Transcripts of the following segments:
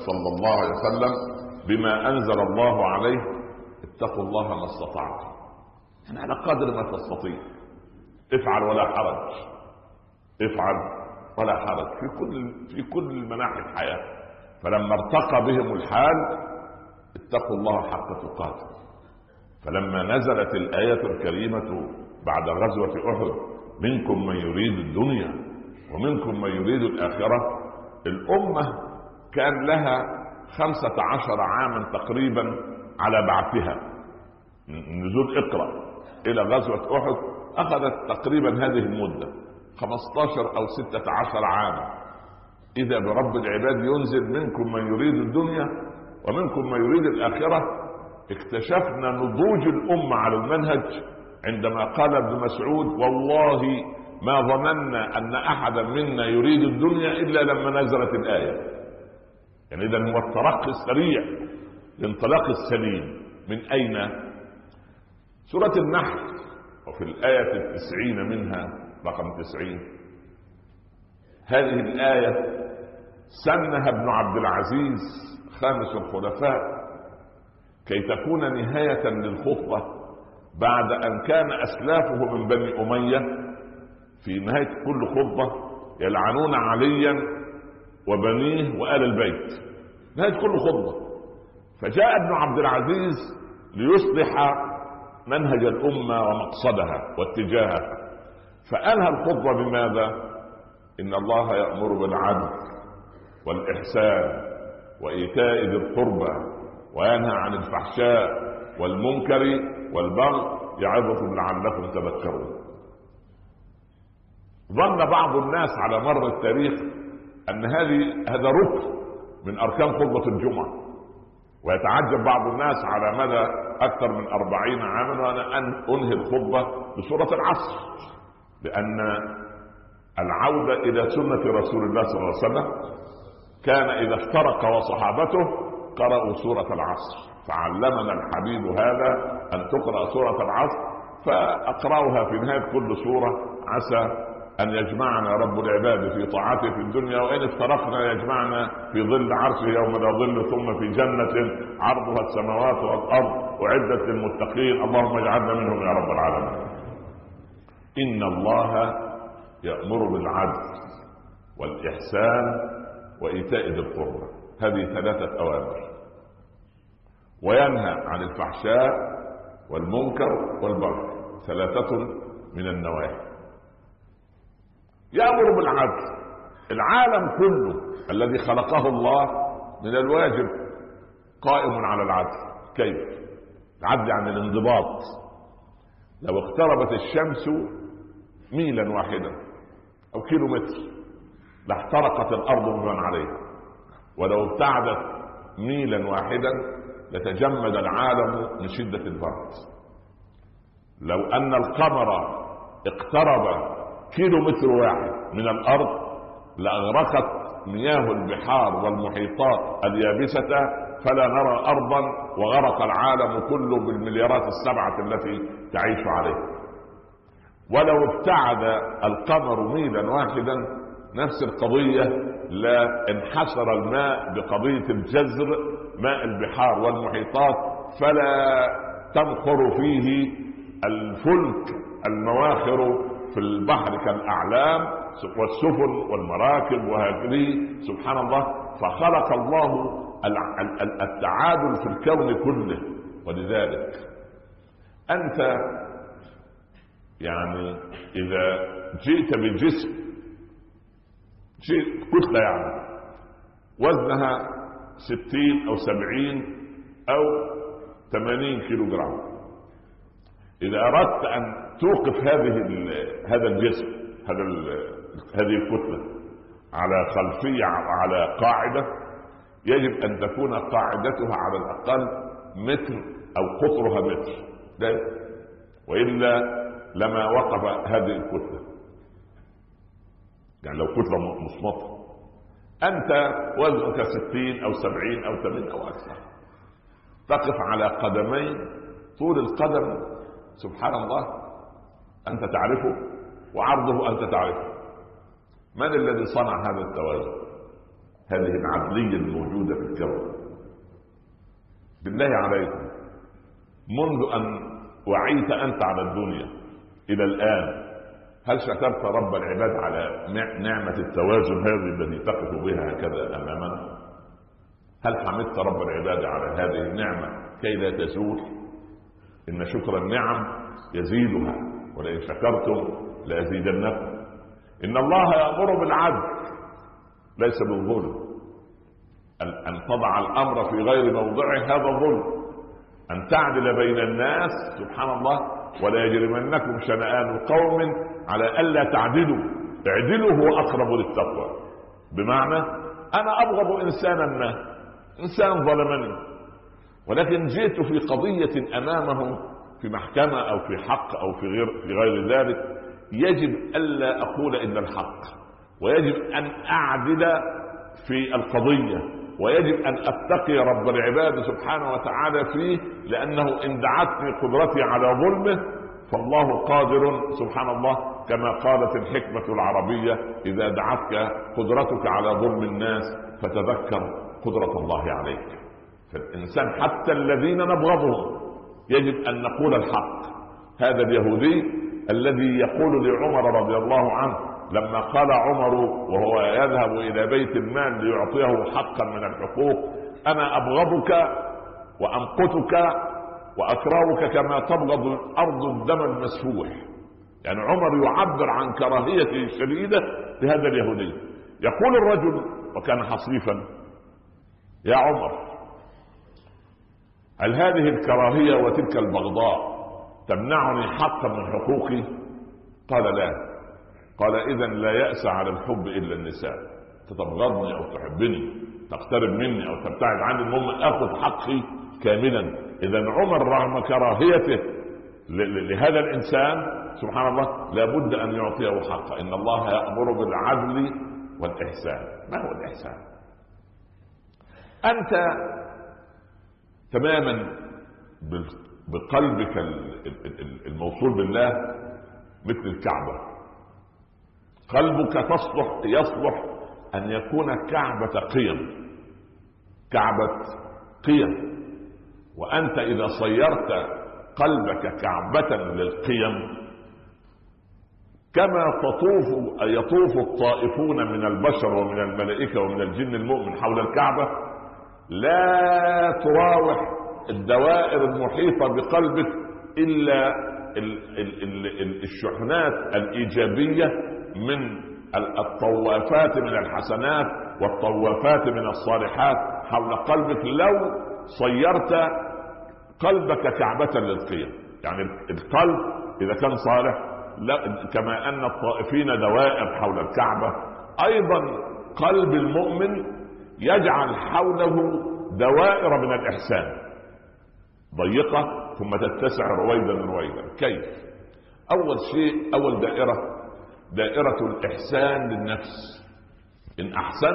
صلى الله عليه وسلم بما أنزل الله عليه: اتقوا الله ما استطعتم، يعني على قدر ما تستطيع، افعل ولا حرج، افعل ولا حرج في كل مناحي الحياة. فلما ارتقى بهم الحال اتقوا الله حق تقاته. فلما نزلت الآية الكريمة بعد غزوة أحد: منكم من يريد الدنيا ومنكم من يريد الآخرة، الأمة كان لها 15 عاما تقريبا على بعثها، من نزول اقرأ إلى غزوة أحد أخذت تقريبا هذه المدة 15 أو 16 عاما. إذا برب العباد ينزل: منكم من يريد الدنيا ومنكم من يريد الآخرة. اكتشفنا نضوج الأمة على المنهج عندما قال ابن مسعود: والله ما ظننا أن أحدا منا يريد الدنيا إلا لما نزلت الآية. يعني إذا هو الترقي السريع، الانطلاق السليم. من أين؟ سورة النحل، وفي الآية 90 منها رقم 90 هذه الآية سنها ابن عبد العزيز خامس الخلفاء كي تكون نهاية للخطبة، بعد أن كان أسلافه من بني أمية في نهاية كل خطبة يلعنون عليا وبنيه وآل البيت، نهاية كل خطبة. فجاء ابن عبد العزيز ليصلح منهج الأمة ومقصدها واتجاهها، فأنهى الخطبة بماذا؟ إن الله يأمر بالعدل والإحسان وإيتاء ذي القربى وينهى عن الفحشاء والمنكر والبغي يعظكم لعلكم تذكرون. ظن بعض الناس على مر التاريخ أن هذا ركن من أركان خطبة الجمعة، ويتعجب بعض الناس على مدى أكثر من 40 عاما وأنا أنهي الخطبة بسورة العصر، لأن العودة إلى سنة رسول الله صلى الله عليه وسلم كان إذا افترق وصحابته قرأوا سورة العصر، فعلمنا الحبيب هذا أن تقرأ سورة العصر، فأقرأها في نهاية كل سورة عسى أن يجمعنا رب العباد في طاعته في الدنيا، وإن افترقنا يجمعنا في ظل عرشه يوم لا ظل ثم في جنة عرضها السماوات والأرض أعدت للمتقين، اللهم اجعلنا منهم يا رب العالمين. إن الله يأمر بالعدل والإحسان وإيتاء ذي القربى، هذه 3 أوامر، وينهى عن الفحشاء والمنكر والبغي، 3 من النواهي. يأمر بالعدل، العالم كله الذي خلقه الله من الواجب قائم على العدل. كيف؟ العدل عن الانضباط. لو اقتربت الشمس ميلا واحدا أو كيلومتر لاحترقت الأرض بمن عليها، ولو ابتعدت ميلا واحدا لتجمد العالم من شدة البرد. لو أن القمر اقترب كيلومتر واحد من الأرض لأغرقت مياه البحار والمحيطات اليابسة فلا نرى أرضا، وغرق العالم كله بالمليارات ال7 التي تعيش عليه. ولو ابتعد القمر ميلا واحدا نفس القضية، لا انحسر الماء بقضية الجزر ماء البحار والمحيطات، فلا تنخر فيه الفلك المواخر في البحر كالأعلام والسفن والمراكب وهكذا. سبحان الله، فخلق الله التعادل في الكون كله. ولذلك أنت يعني إذا جئت بالجسم كتلة يعني وزنها 60 أو 70 أو 80 كيلو جرام، إذا أردت أن توقف هذا الجسم هذه الكتلة على خلفية على قاعدة، يجب أن تكون قاعدتها على الأقل متر أو قطرها متر، وإلا لما وقف هذه الكتلة. يعني لو كتلة مصمتة أنت وزنك 60 أو 70 أو 80 أو أكثر، تقف على قدمين طول القدم سبحان الله أنت تعرفه وعرضه أنت تعرفه. من الذي صنع هذا التوازن؟ هذه العدلية الموجودة في الكون. بالله عليكم، منذ أن وعيت أنت على الدنيا إلى الآن، هل شكرت رب العباد على نعمة التوازن هذه التي تقف بها هكذا أمامنا؟ هل حمدت رب العباد على هذه النعمة كي لا تزول؟ إن شكر النعم يزيدها، ولئن شكرتم لأزيدنكم. إن الله يأمر بالعدل ليس بالظلم. أن تضع الأمر في غير موضعه هذا ظلم. أن تعدل بين الناس سبحان الله، ولا يجرمنكم شنآن قوم على ألا تعدلوا، اعدلوا هو أقرب للتقوى. بمعنى أنا أبغض إنسانا ما، إنسان ظلمني، ولكن جئت في قضية أمامه في محكمة أو في حق أو في غير ذلك، يجب ألا أقول إلا الحق، ويجب أن أعدل في القضية، ويجب أن أتقي رب العباد سبحانه وتعالى فيه، لأنه إن دعتني قدرتي على ظلمه فالله قادر سبحان الله، كما قالت الحكمة العربية: إذا دعتك قدرتك على ظلم الناس فتذكر قدرة الله عليك. فالإنسان حتى الذين نبغضهم يجب أن نقول الحق. هذا اليهودي الذي يقول لعمر رضي الله عنه لما قال عمر وهو يذهب إلى بيت المال ليعطيه حقا من الحقوق: أنا أبغضك وأمقتك وأكرهك كما تبغض الأرض الدم المسفوح. يعني عمر يعبر عن كراهيته الشديدة لهذا اليهودي. يقول الرجل وكان حصيفا: يا عمر، هل هذه الكراهية وتلك البغضاء تمنعني حقا من حقوقي؟ قال: لا. قال: إذن لا يأس على الحب إلا النساء. تبغضني أو تحبني، تقترب مني أو تبتعد عني، المهم أخذ حقي كاملا. إذن عمر رغم كراهيته لهذا الإنسان سبحان الله لابد أن يعطيه حقه. إن الله يأمر بالعدل والإحسان. ما هو الإحسان؟ أنت تماما بقلبك الموصول بالله مثل الكعبة، قلبك يصلح أن يكون كعبة قيم، كعبة قيم. وأنت إذا صيرت قلبك كعبة للقيم، كما يطوف الطائفون من البشر ومن الملائكة ومن الجن المؤمن حول الكعبة، لا تراوح الدوائر المحيطة بقلبك إلا الشحنات الإيجابية من الطوافات من الحسنات والطوافات من الصالحات حول قلبك، لو صيرت قلبك كعبة للقيم. يعني القلب إذا كان صالح، كما أن الطائفين دوائر حول الكعبة، أيضا قلب المؤمن يجعل حوله دوائر من الإحسان ضيقة ثم تتسع رويدا. كيف؟ أول شيء، أول دائرة الإحسان للنفس. إن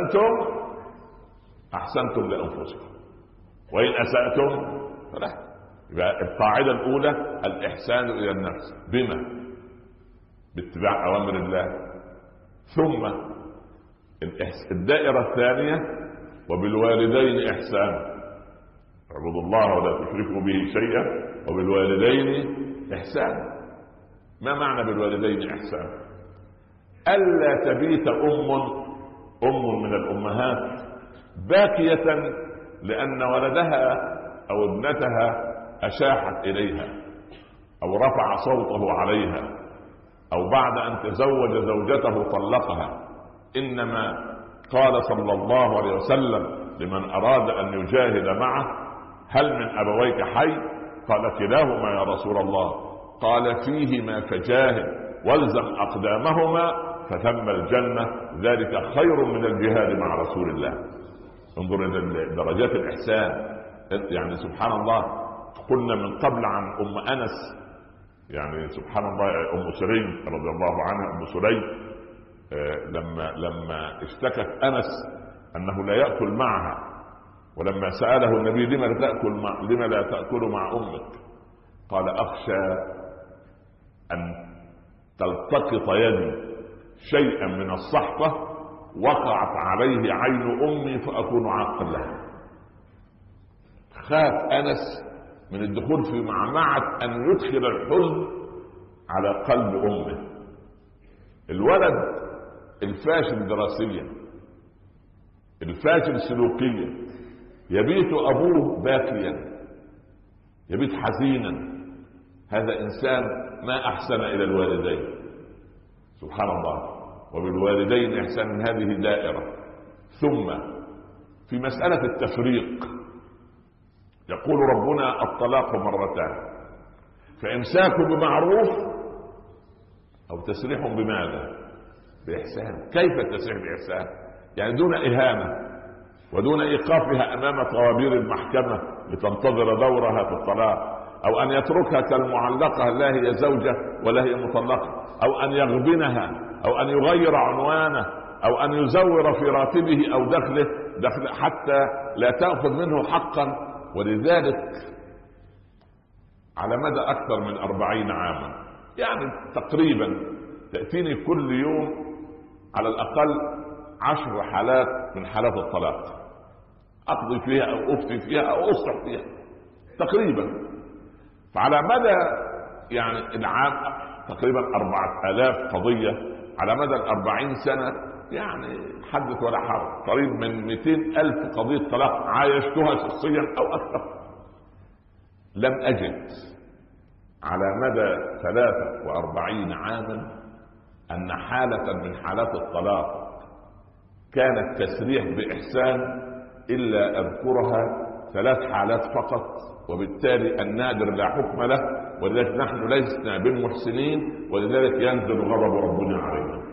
أحسنتم لأنفسكم، وإن أسأتم فلا. يبقى القاعدة الأولى الإحسان إلى النفس. بما؟ باتباع أوامر الله. ثم الدائرة الثانية وبالوالدين إحسانا. اعبدوا الله ولا تشركوا به شيئا وبالوالدين إحسانا. ما معنى بالوالدين إحسانا؟ ألا تبيت أم من الأمهات باكية لأن ولدها أو ابنتها أشاحت إليها أو رفع صوته عليها أو بعد أن تزوج زوجته طلقها. إنما قال صلى الله عليه وسلم لمن أراد أن يجاهد معه: هل من أبويك حي؟ قال: كلاهما يا رسول الله. قال: فيهما فجاهد والزم أقدامهما فثم الجنة، ذلك خير من الجهاد مع رسول الله. انظر إلى درجات الإحسان. يعني سبحان الله، قلنا من قبل عن أم أنس، يعني سبحان الله أم سليم رضي الله عنها. أم سليم لما اشتكت أنس أنه لا يأكل معها، ولما سأله النبي: لما لا تأكل مع أمك؟ قال: أخشى أن تلتقط يدي شيئا من الصحفة وقعت عليه عين أمي فأكون عاقا لها. خاف أنس من الدخول في معمعة أن يدخل الحزن على قلب أمه. الولد الفاشل دراسيا، الفاشل سلوكيا، يبيت أبوه باكيا، يبيت حزينا. هذا إنسان ما أحسن إلى الوالدين. سبحان الله. وبالوالدين إحسان، هذه دائرة. ثم في مسألة التفريق يقول ربنا الطلاق مرتان، فإمساك بمعروف أو تسريح بماذا؟ بإحسان. كيف التسريح بإحسان؟ يعني دون إهانة ودون إيقافها أمام طوابير المحكمة لتنتظر دورها في الطلاق، أو أن يتركها كالمعلقة لا هي زوجة ولا هي مطلقة، أو أن يغبنها، أو أن يغير عنوانه، أو أن يزور في راتبه أو دخله حتى لا تأخذ منه حقا. ولذلك على مدى أكثر من 40 عاما، يعني تقريبا تأتيني كل يوم على الأقل 10 حالات من حالات الطلاق، أقضي فيها أو أفتي فيها أو أصلح فيها تقريبا. فعلى مدى يعني العام تقريبا 4000 قضية على مدى 40 سنة، يعني حدث ولا حرج، قريب من 200,000 قضية طلاق عايشتها شخصيا أو أكثر. لم أجد على مدى 43 عاما أن حالة من حالات الطلاق كانت تسريح بإحسان إلا أذكرها 3 حالات فقط، وبالتالي النادر لا حكم له، ولذلك نحن لسنا بالمحسنين، ولذلك ينزل غضب ربنا علينا.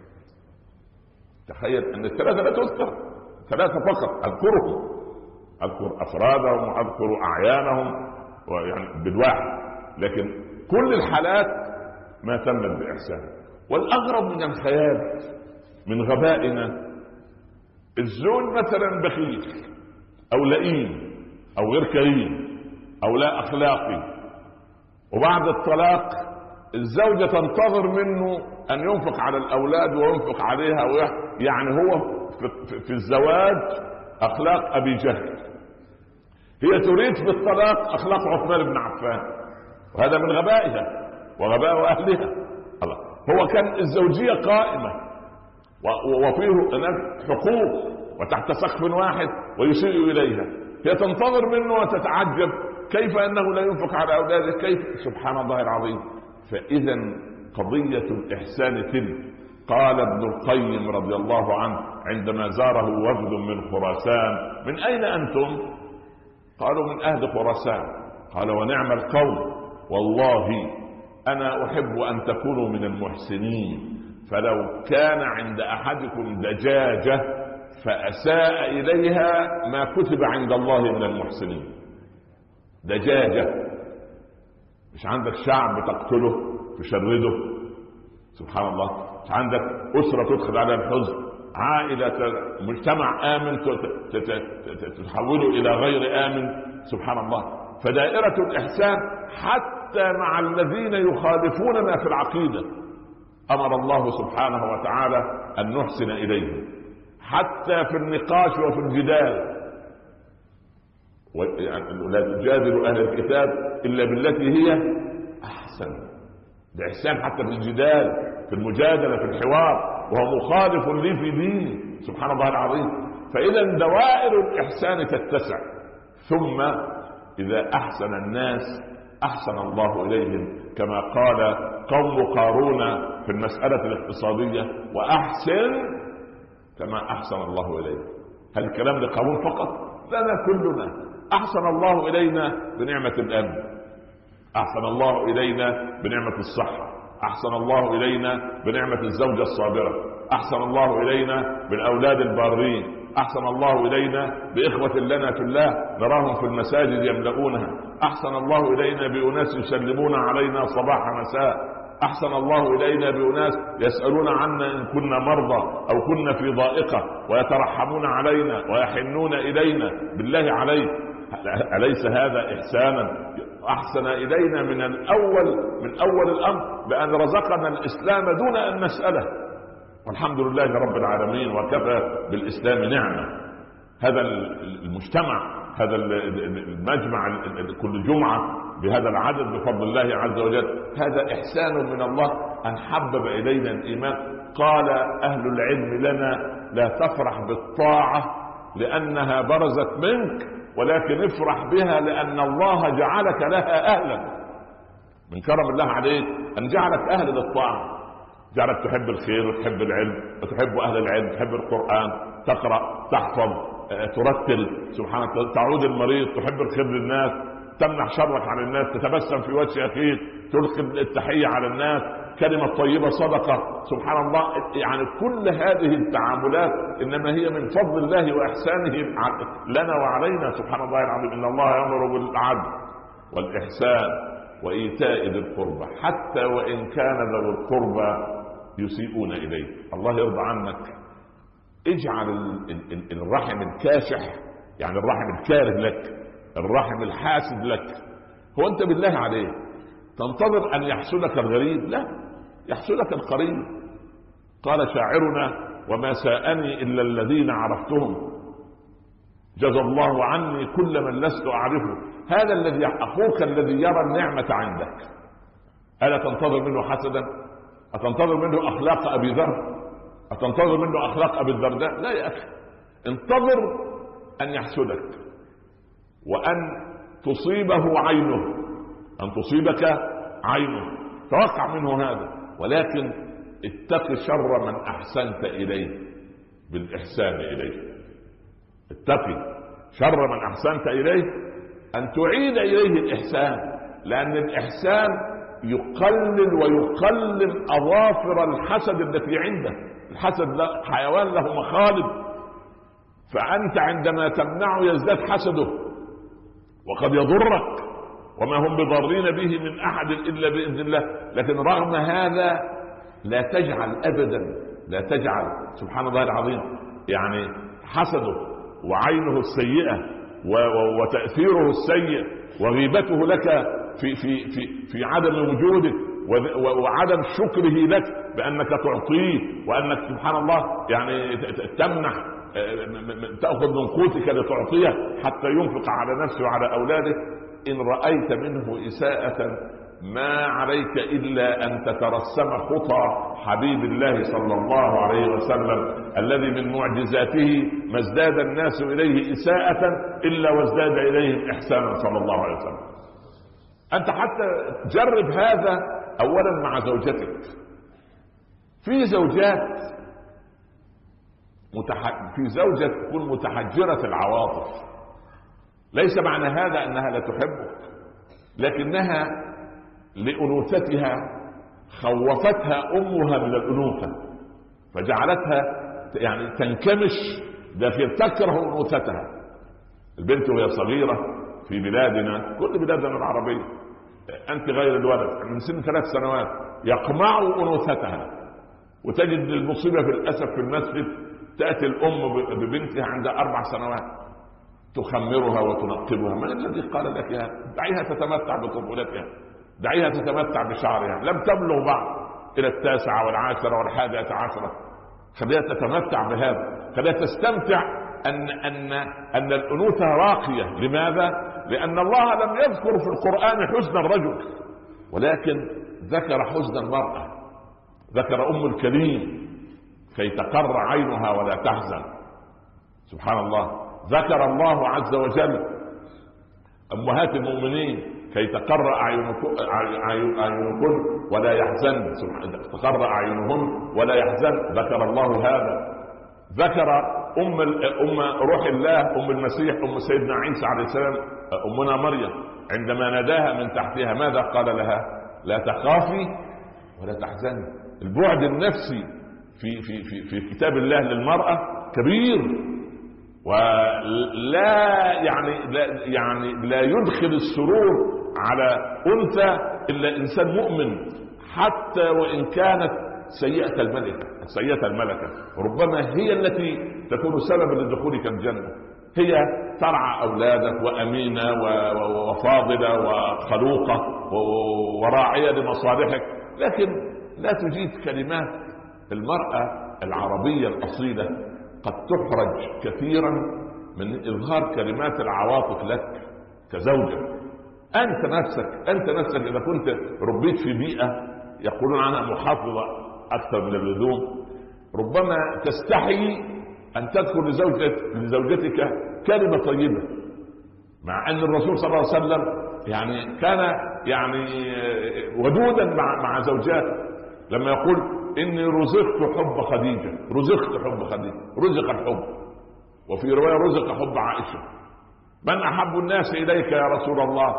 تخيل أن 3 لا تذكر، 3 فقط أذكرهم، أذكر أفرادهم وأذكر أعيانهم ويعني بالواحد، لكن كل الحالات ما تمت بإحسان. والأغرب من الخيال من غبائنا، الزوج مثلا بخيل أو لئيم أو غير كريم أو لا أخلاقي، وبعد الطلاق الزوجة تنتظر منه أن ينفق على الأولاد وينفق عليها، يعني هو في الزواج أخلاق أبي جهل، هي تريد في الطلاق أخلاق عثمان بن عفان، وهذا من غبائها وغباء أهلها. الله، هو كان الزوجية قائمة وفيه هناك حقوق وتحت سقف واحد ويسيء إليها، هي تنتظر منه وتتعجب كيف أنه لا ينفق على أولاده، كيف، سبحان الله العظيم. فإذا قضية الإحسان تلك. قال ابن القيم رضي الله عنه عندما زاره وفد من خراسان: من أين أنتم؟ قالوا: من أهل خراسان. قال: ونعم القوم، والله أنا أحب أن تكونوا من المحسنين، فلو كان عند أحدكم دجاجة فأساء إليها ما كتب عند الله من المحسنين. دجاجة، مش عندك شعب تقتله تشرده، سبحان الله، مش عندك أسرة تدخل على الحزن، عائلة، مجتمع آمن تتحوله إلى غير آمن، سبحان الله. فدائرة الإحسان حتى مع الذين يخالفوننا في العقيدة أمر الله سبحانه وتعالى أن نحسن إليهم، حتى في النقاش وفي الجدال. لا تجادلوا أهل الكتاب إلا بالتي هي أحسن. ده إحسان حتى في الجدال، في المجادلة، في الحوار، وهو مخالف لي في ديني، سبحان الله العظيم. فإذا دوائر الإحسان تتسع. ثم إذا أحسن الناس أحسن الله إليهم، كما قال قوم قارون في المسألة الاقتصادية: وأحسن كما أحسن الله إليه. هل الكلام لقارون فقط؟ لنا كلنا. أحسن الله إلينا بنعمة الأمن، أحسن الله إلينا بنعمة الصحة، أحسن الله إلينا بنعمة الزوجة الصابرة، أحسن الله إلينا بالأولاد البارين، أحسن الله إلينا بإخوة لنا في الله نراهم في المساجد يملؤونها، أحسن الله إلينا بأناس يسلمون علينا صباح مساء، أحسن الله إلينا بأناس يسألون عنا إن كنا مرضى أو كنا في ضائقة ويترحمون علينا ويحنون إلينا. بالله عليك، أليس هذا إحسانا؟ أحسن إلينا من أول الأمر بأن رزقنا الإسلام دون أن نسأله، والحمد لله رب العالمين وكفى بالإسلام نعمة. هذا المجتمع، هذا المجمع كل جمعة بهذا العدد بفضل الله عز وجل، هذا إحسان من الله أن حبب إلينا الإيمان. قال أهل العلم لنا: لا تفرح بالطاعة لأنها برزت منك، ولكن افرح بها لأن الله جعلك لها أهلا. من كرم الله عليك أن جعلك أهل للطاعة، جعلك تحب الخير وتحب العلم وتحب أهل العلم، تحب القرآن، تقرأ، تحفظ، ترتل، سبحان الله، تعود المريض، تحب الخير للناس، تمنع شرك عن الناس، تتبسم في وجه أخيك، تلقي التحية على الناس، كلمة طيبة صدقة، سبحان الله. يعني كل هذه التعاملات إنما هي من فضل الله وإحسانه لنا وعلينا، سبحان الله العظيم. إن الله يأمر بالعدل والإحسان وإيتاء ذي القربى حتى وإن كان ذو القربى يسيئون إليه. الله يرضى عنك. اجعل الرحم الكاشح، يعني الرحم الكاره لك، الرحم الحاسد لك، هو أنت بالله عليه تنتظر أن يحسدك الغريب؟ لا، يحسدك القريب. قال شاعرنا: وما ساءني إلا الذين عرفتهم، جزى الله عني كل من لست أعرفه. هذا الذي أخوك الذي يرى النعمة عندك، ألا تنتظر منه حسدا؟ أتنتظر منه أخلاق أبي ذر؟ أتنتظر منه أخلاق أبي الدرداء؟ لا يا أخي، انتظر أن يحسدك وأن تصيبه عينه، أن تصيبك عينه، توقع منه هذا، ولكن اتق شر من أحسنت إليه بالإحسان إليه. اتقي شر من أحسنت إليه، أن تعيد إليه الإحسان، لأن الإحسان يقلل ويقلل أظافر الحسد التي عنده. الحسد حيوان له مخالب، فأنت عندما تمنعه يزداد حسده وقد يضرك، وما هم بضارين به من أحد إلا بإذن الله. لكن رغم هذا لا تجعل أبدا، لا تجعل، سبحان الله العظيم، يعني حسده وعينه السيئة وتأثيره السيء وغيبته لك في عدم وجودك وعدم شكره لك بأنك تعطيه، وأنك سبحان الله يعني تمنح، تأخذ من قوتك لتعطيه حتى ينفق على نفسه وعلى أولاده. إن رأيت منه إساءة ما عليك إلا أن تترسم خطى حبيب الله صلى الله عليه وسلم الذي من معجزاته ما ازداد الناس إليه إساءة إلا وازداد إليهم إحسانا صلى الله عليه وسلم. أنت حتى جرب هذا أولا مع زوجتك. في زوجات في زوجة تكون متحجرة العواطف، ليس معنى هذا أنها لا تحبك، لكنها لأنوثتها خوفتها أمها من الأنوثة فجعلتها يعني تنكمش داخل، تكره أنوثتها. البنت وهي صغيرة في بلادنا، كل بلادنا العربية، أنت غير الولد من سن 3 سنوات يقمع أنوثتها، وتجد المصيبة في الأسف في المسجد تأتي الأم ببنتها عندها 4 سنوات تخمرها وتنقبها. من الذي قال لك يا دعيها تتمتع بطفولتها، دعيها تتمتع بشعرها، لم تبلغ بعد إلى 9 والعاشرة والحادية عشرة، خليها تتمتع بهذا، خليها تستمتع أن الأنوثة راقية. لماذا؟ لأن الله لم يذكر في القرآن حزن الرجل، ولكن ذكر حزن المرأة، ذكر أم الكريم كي تقر عينها ولا تحزن. سبحان الله. ذكر الله عز وجل أمهات المؤمنين كي تقر أعينكن ولا يحزن، تقر أعينهن ولا يحزن، ذكر الله هذا. ذكر أم روح الله، أم المسيح، أم سيدنا عيسى عليه السلام، أمنا مريم، عندما ناداها من تحتها ماذا قال لها؟ لا تخافي ولا تحزني. البعد النفسي في كتاب الله للمرأة كبير، ولا يعني لا يدخل السرور على أنثى إلا إنسان مؤمن، حتى وإن كانت سيئة الملكة، ربما هي التي تكون سببا لدخولك الجنة. هي ترعى أولادك وأمينة وفاضلة وخلوقة وراعية لمصالحك، لكن لا تجيد كلمات. المرأة العربية الأصيلة قد تحرج كثيرا من إظهار كلمات العواطف لك كزوجة. أنت نفسك إذا كنت ربيت في بيئة يقولون عنها محافظة أكثر من اللزوم، ربما تستحي أن تذكر لزوجتك كلمة طيبة، مع أن الرسول صلى الله عليه وسلم يعني كان يعني ودودا مع زوجاته، لما يقول إني رزقت حب خديجة، رزق الحب، وفي رواية رزق حب عائشة. من أحب الناس إليك يا رسول الله؟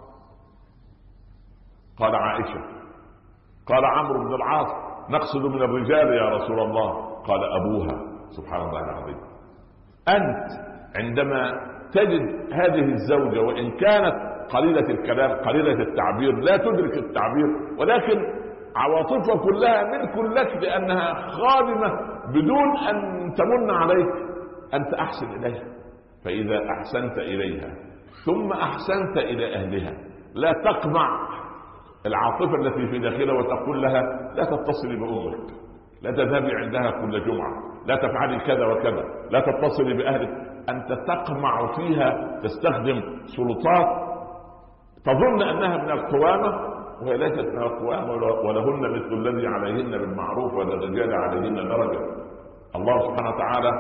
قال عائشة. قال عمرو بن العاص نقصد من الرجال يا رسول الله؟ قال أبوها. سبحان الله العظيم. أنت عندما تجد هذه الزوجة وإن كانت قليلة الكلام قليلة التعبير لا تدرك التعبير، ولكن عواطفها كلها ملك لك لأنها خادمة بدون أن تمن عليك، أنت أحسن إليها. فإذا أحسنت إليها ثم أحسنت إلى أهلها لا تقمع العاطفة التي في داخلها وتقول لها لا تتصلي بأمك، لا تذهبي عندها كل جمعة، لا تفعلي كذا وكذا، لا تتصلي بأهلك. أنت تقمع فيها، تستخدم سلطات تظن أنها من القوامة وهي ليست من القوامة. ولهن مثل الذي عليهن بالمعروف وللرجال عليهن درجة. الله سبحانه وتعالى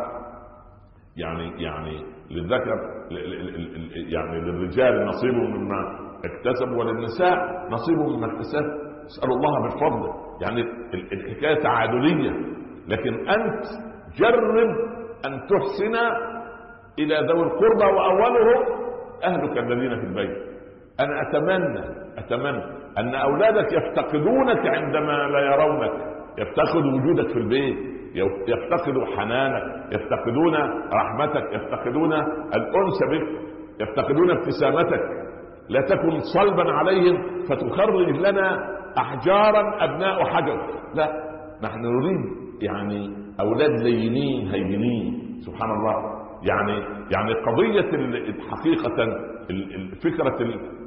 يعني للذكر يعني للرجال نصيب مما اكتسب وللنساء نصيب مما اكتسب. اسأل الله من فضله. يعني الحكاية تعادلية، لكن أنت جرب أن تحسن إلى ذوي القربى وأولهم أهلك الذين في البيت. أنا أتمنى أن أولادك يفتقدونك عندما لا يرونك، يفتقدوا وجودك في البيت، يفتقدوا حنانك، يفتقدون رحمتك، يفتقدون الأنس بك، يفتقدون ابتسامتك. لا تكن صلبا عليهم فتخرج لنا أحجارا أبناء حجر. لا، نحن نريد يعني أولاد لينين هينين. سبحان الله. يعني قضية حقيقة فكرة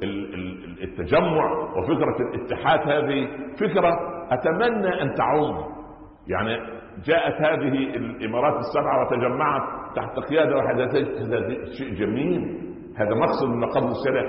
التجمع وفكرة الاتحاد هذه فكرة أتمنى أن تعود. يعني جاءت هذه الإمارات السبعة وتجمعت تحت قيادة واحدة، هذا شيء جميل، هذا مقصد من مقاصد الشريعة.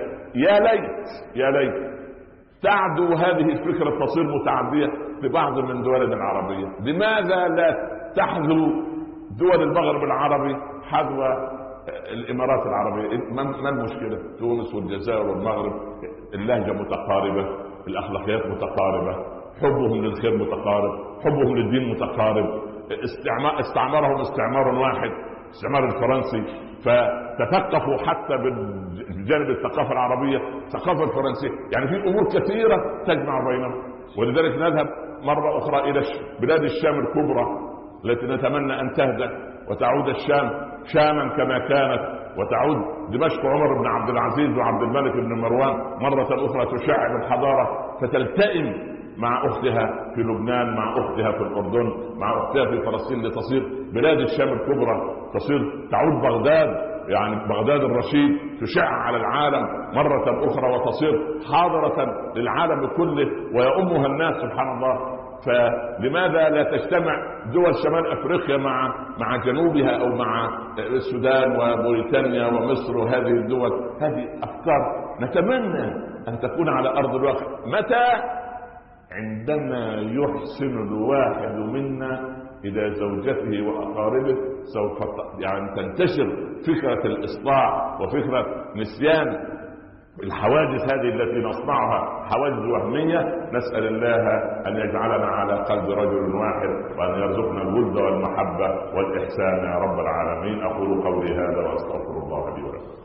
يا ليت تعدو هذه الفكرة تصير متعدية لبعض من دولنا العربية. لماذا لا تحذو دول المغرب العربي حذو الإمارات العربية؟ ما المشكلة؟ تونس والجزائر والمغرب اللهجة متقاربة، الأخلاقيات متقاربة، حبهم للخير متقارب، حبهم للدين متقارب، استعمارهم استعمار واحد، استعمار الفرنسي، فتثقفوا حتى بجانب الثقافة العربية الثقافة الفرنسية. يعني في أمور كثيرة تجمع بينهم. ولذلك نذهب مرة أخرى إلى بلاد الشام الكبرى التي نتمنى أن تهدأ وتعود الشام شاما كما كانت، وتعود دمشق عمر بن عبد العزيز وعبد الملك بن مروان مرة أخرى تشعب الحضارة، فتلتئم مع أختها في لبنان، مع أختها في الأردن، مع أختها في فلسطين، لتصير بلاد الشام الكبرى، تعود بغداد، يعني بغداد الرشيد تشع على العالم مرة أخرى وتصير حاضرة للعالم كله ويؤمها الناس. سبحان الله. فلماذا لا تجتمع دول شمال أفريقيا مع جنوبها أو مع السودان وموريتانيا ومصر وهذه الدول؟ هذه أفكار نتمنى أن تكون على أرض الواقع. متى؟ عندما يحسن الواحد منا إلى زوجته وأقاربه سوف يعني تنتشر فكرة الإصلاح وفكرة نسيان الحواجز هذه التي نصنعها حواجز وهمية. نسأل الله أن يجعلنا على قلب رجل واحد وأن يرزقنا الود والمحبة والإحسان يا رب العالمين. أقول قولي هذا وأستغفر الله لي ولكم.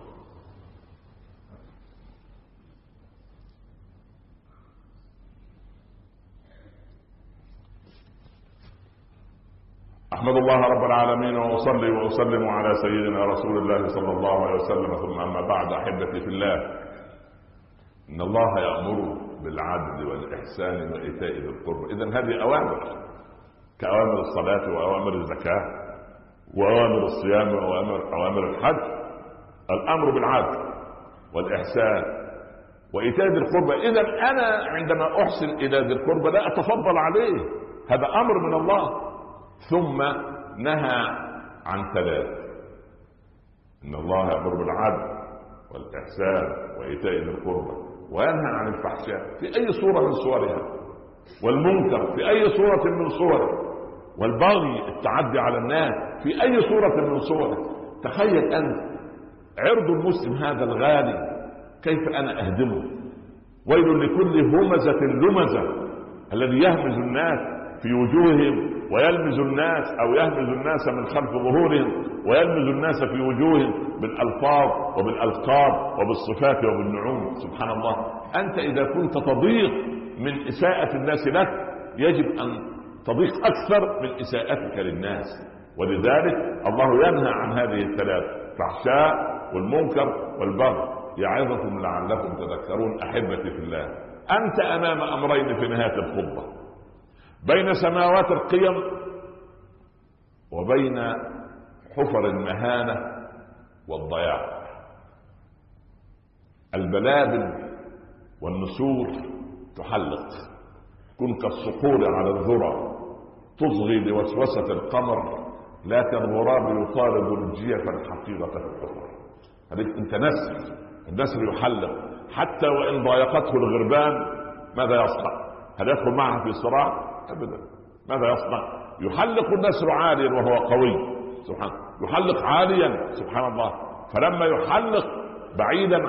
أحمد الله رب العالمين وأصلي وأسلم على سيدنا رسول الله صلى الله عليه وسلم. ثم أما بعد، أحبتي في الله، إن الله يأمر بالعدل والإحسان وإيتاء ذي القربى. إذن هذه أوامر كأوامر الصلاة وأوامر الزكاة وأوامر الصيام وأوامر الحج. الأمر بالعدل والإحسان وإيتاء ذي القربى. إذن أنا عندما أحسن إلى ذي القربى لا أتفضل عليه، هذا أمر من الله. ثم نهى عن 3: إن الله يأمر بالعدل والإحسان وإيتاء ذي القربى وينهى عن الفحشاء في أي صورة من صورها، والمنكر في أي صورة من صوره، والبغي التعدي على الناس في أي صورة من صوره. تخيل أنت عرض المسلم هذا الغالي كيف أنا أهدمه؟ ويل لكل همزة لمزة الذي يهمز الناس في وجوههم ويلمز الناس أو يهمز الناس من خلف ظهورهم ويلمز الناس في وجوههم بالألفاظ وبالألقاب وبالصفات وبالنعوم. سبحان الله. أنت إذا كنت تضيق من إساءة الناس لك يجب أن تضيق أكثر من إساءتك للناس. ولذلك الله ينهى عن هذه الثلاث: الفحشاء والمنكر والبغي يعظكم لعلكم تذكرون. أحبتي في الله، أنت أمام أمرين في نهاية الخطبة: بين سماوات القيم وبين حفر المهانة والضياع. البلابل والنسور تحلق، كن كالصقور على الذرة تصغي لوسوسة القمر، لكن الغراب يطارد الجيف الحقيقة في الحفر. انت نسر، النسر يحلق حتى وإن ضايقته الغربان. ماذا يصنع؟ هل يدخل معها في صراع؟ أبدا. ماذا يصنع؟ يحلق النسر عاليا وهو قوي، سبحان الله، يحلق عاليا سبحان الله. فلما يحلق بعيدا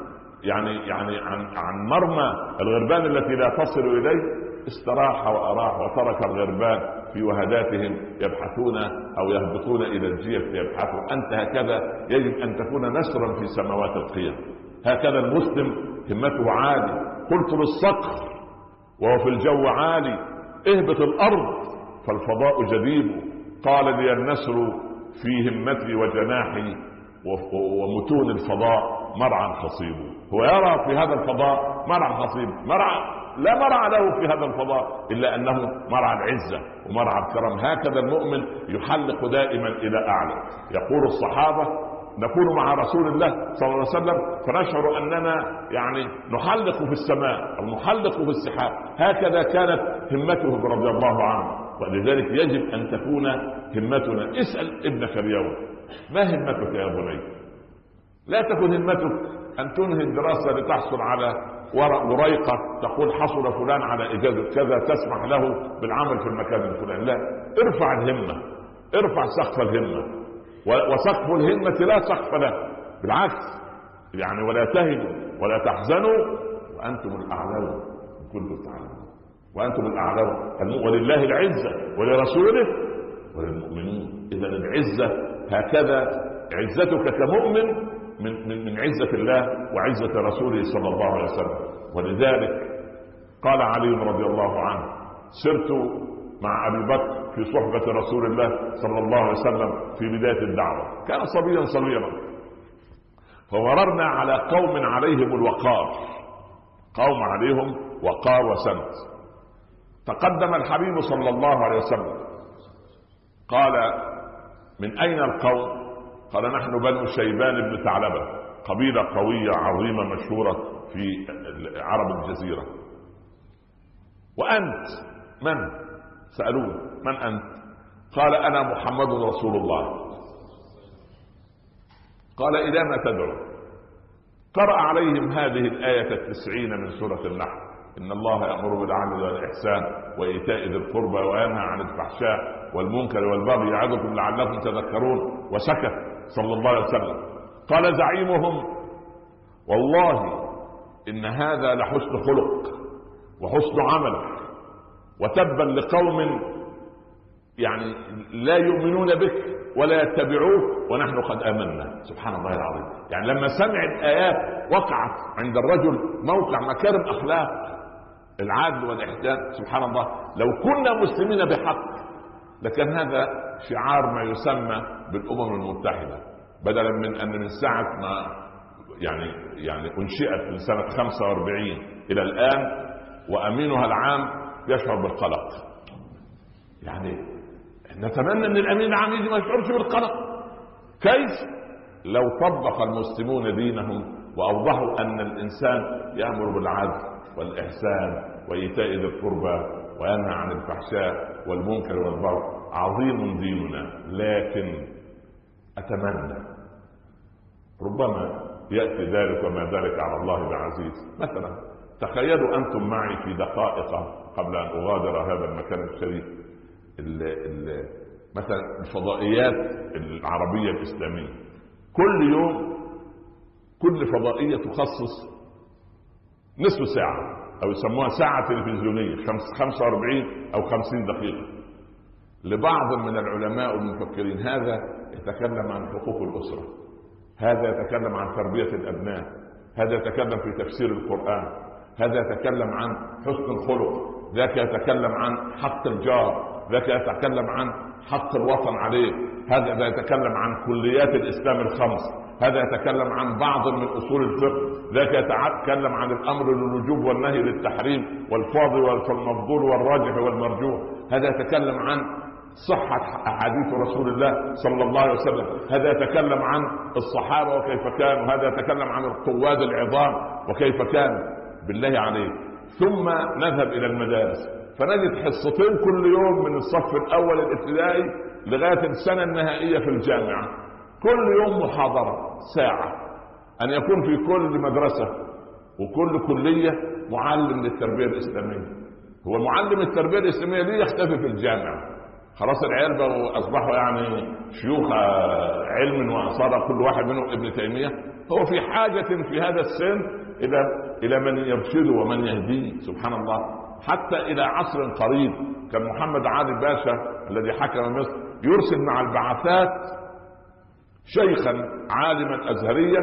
عن مرمى الغربان التي لا تصل إليه استراح وأراح وترك الغربان في وهداتهم يبحثون أو يهبطون إلى الجيف ليبحثوا. أنت هكذا يجب أن تكون نسرا في سماوات القيم. هكذا المسلم همته عالي. قلت للصقر وهو في الجو عالي: اهبط الأرض فالفضاء جديد. قال لي النسر في همتي وجناحي ومتون الفضاء مرعى خصيب. هو يرى في هذا الفضاء مرعى خصيب، لا مرعى له في هذا الفضاء إلا أنه مرعى العزة ومرعى الكرم. هكذا المؤمن يحلق دائما إلى أعلى. يقول الصحابة: نكون مع رسول الله صلى الله عليه وسلم فنشعر أننا نحلق في السماء أو نحلق في السحاب. هكذا كانت همته رضي الله عنه. ولذلك يجب أن تكون همتنا. اسأل ابنك اليوم: ما همتك يا بني؟ لا تكن همتك أن تنهي الدراسة لتحصل على وريقة تقول حصل فلان على إجازة كذا تسمح له بالعمل في المكان الفلاني. لا، ارفع الهمة، ارفع سقف الهمة. وسقف الهمة لا سقف له، بالعكس ولا تهنوا ولا تحزنوا وأنتم الأعلون إن كنتم تعلمون. وأنتم الأعلون، ولله العزة ولرسوله وللمؤمنين. إذا العزة هكذا، عزتك كمؤمن من عزة الله وعزة رسوله صلى الله عليه وسلم. ولذلك قال علي رضي الله عنه: سرت مع أبي بكر في صحبة رسول الله صلى الله عليه وسلم في بداية الدعوة، كان صبيا صغيرا، فمررنا على قوم عليهم الوقار، قوم عليهم وقار وسمت. تقدم الحبيب صلى الله عليه وسلم قال: من أين القوم؟ قال: نحن بنو شيبان بن ثعلبة، قبيلة قوية عظيمة مشهورة في عرب الجزيرة. وأنت من؟ سألوه: من أنت؟ قال: أنا محمد رسول الله. قال: إلى ما تدعو؟ قرأ عليهم هذه الآية 90 من سورة النحل: إن الله يأمر بالعدل والإحسان وإيتاء ذي القربى وينهى عن الفحشاء والمنكر والبغي يعظكم لعلكم تذكرون. وسكت صلى الله عليه وسلم. قال زعيمهم: والله إن هذا لحسن خلق وحسن عمل، وتبا لقوم لا يؤمنون بك ولا يتبعوك ونحن قد آمنا. سبحان الله العظيم. لما سمع الآيات وقعت عند الرجل موقع مكارم أخلاق العدل والإحسان. سبحان الله، لو كنا مسلمين بحق لكن هذا شعار ما يسمى بالأمم المتحدة، بدلا من ساعة ما أنشئت من سنة 45 إلى الآن وأمينها العام يشعر بالقلق. نتمنى أن الأمين العام يجي ما يشعرش بالقلق. كيف؟ لو طبق المسلمون دينهم وأوضحوا أن الإنسان يأمر بالعدل والإحسان وإيتاء ذي القربى وينهى عن الفحشاء والمنكر والبغي، عظيم ديننا. لكن أتمنى ربما يأتي ذلك وما ذلك على الله بعزيز. مثلا تخيلوا أنتم معي في دقائق قبل أن أغادر هذا المكان الشريف مثلا الفضائيات العربية الإسلامية، كل يوم كل فضائية تخصص نصف ساعة أو يسموها ساعة تلفزيونية 45 أو 50 دقيقة لبعض من العلماء والمفكرين. هذا يتكلم عن حقوق الأسرة، هذا يتكلم عن تربية الأبناء، هذا يتكلم في تفسير القرآن، هذا يتكلم عن حسن الخلق، ذاك يتكلم عن حق الجار، ذاك يتكلم عن حق الوطن عليه، هذا يتكلم عن كليات الإسلام الخمس، هذا يتكلم عن بعض من أصول الفقه، ذاك يتكلم عن الأمر للوجوب والنهي للتحريم والفاضل والمفضول والراجح والمرجوح، هذا يتكلم عن صحة أحاديث رسول الله صلى الله عليه وسلم، هذا يتكلم عن الصحابة وكيف كانوا، هذا يتكلم عن القواد العظام وكيف كانوا. بالله عليك، ثم نذهب إلى المدارس فنجد حصتين كل يوم من الصف الأول الابتدائي لغاية السنة النهائية في الجامعة، كل يوم محاضرة ساعة. أن يكون في كل مدرسة وكل كلية معلم للتربية الإسلامية. هو معلم التربية الإسلامية ليه يختفي في الجامعة؟ خلاص العيال بقوا أصبحوا يعني شيوخ علم وصار كل واحد منهم ابن تيمية. هو في حاجة في هذا السن إلى من يرشده ومن يهديه. سبحان الله، حتى إلى عصر قريب كان محمد علي باشا الذي حكم مصر يرسل مع البعثات شيخا عالما أزهريا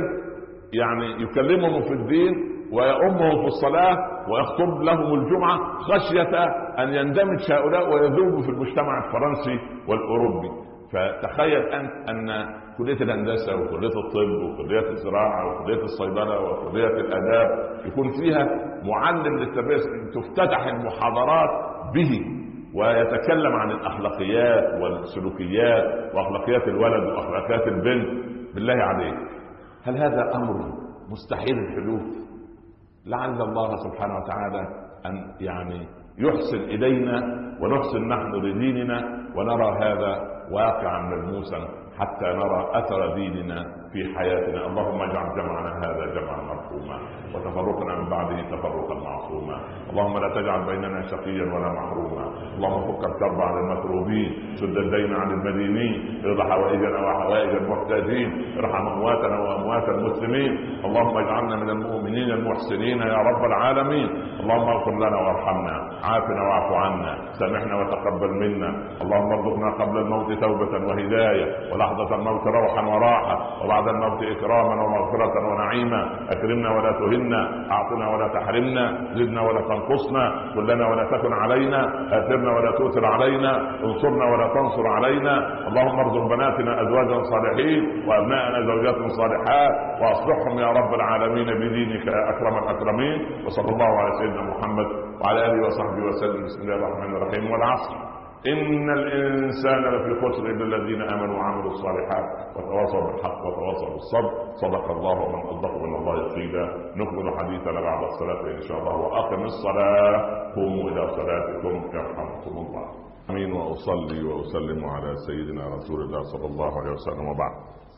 يعني يكلمهم في الدين ويؤمهم في الصلاة ويخطب لهم الجمعة خشية أن يندمج هؤلاء ويذوبوا في المجتمع الفرنسي والأوروبي. فتخيل أنت أن كلية الهندسة وكلية الطب وكلية الزراعة وكلية الصيدلة وكلية الآداب يكون فيها معلم للتربية، تفتتح المحاضرات به ويتكلم عن الأخلاقيات والسلوكيات وأخلاقيات الولد وأخلاقيات البنت. بالله عليك، هل هذا أمر مستحيل الحدوث؟ لعل الله سبحانه وتعالى أن يعني يحسن إلينا ونحسن نحن لديننا ونرى هذا واقعا ملموسا حتى نرى أثر ديننا في حياتنا. اللهم اجعل جمعنا هذا جمعا مرحوما وتفرقنا من بعده تفرقا معصوما. اللهم لا تجعل بيننا شقيا ولا محروما. اللهم فك الكرب عن المكروبين، سد الدين عن المدينين، ارض حوائجنا وحوائج المحتاجين، ارحم امواتنا واموات المسلمين. اللهم اجعلنا من المؤمنين المحسنين يا رب العالمين. اللهم اغفر لنا وارحمنا، عافنا واعف عنا، سامحنا وتقبل منا. اللهم ارزقنا قبل الموت توبة وهداية، ولحظة الموت روحا وراحة، وبعد الموت إكراما ومغفرة ونعيما. أكرمنا ولا تهنا، أعطنا ولا تحرمنا، زدنا ولا تنقصنا، كلنا ولا تكن علينا، آثرنا ولا تؤثر علينا، انصرنا ولا تنصر علينا. اللهم ارزق بناتنا أزواجا صالحين وأبناءنا زوجات صالحات، وأصلحهم يا رب العالمين بدينك يا أكرم الأكرمين. وصلى الله على سيدنا محمد وعلى آله وصحبه وسلم. بسم الله الرحمن الرحيم. والعصر إن الإنسان لفي خسر إلا الذين آمنوا وعملوا الصالحات وتواصوا بالحق وتواصوا بالصبر. صدق الله ومن أصدق من الله قيلا. نكمل حديثنا بعد الصلاة إن شاء الله. وأقم الصلاة، قوموا إلى صلاتكم يرحمكم الله. أمين. وأصلي وأسلم على سيدنا رسول الله صلى الله عليه وسلم. وبعد،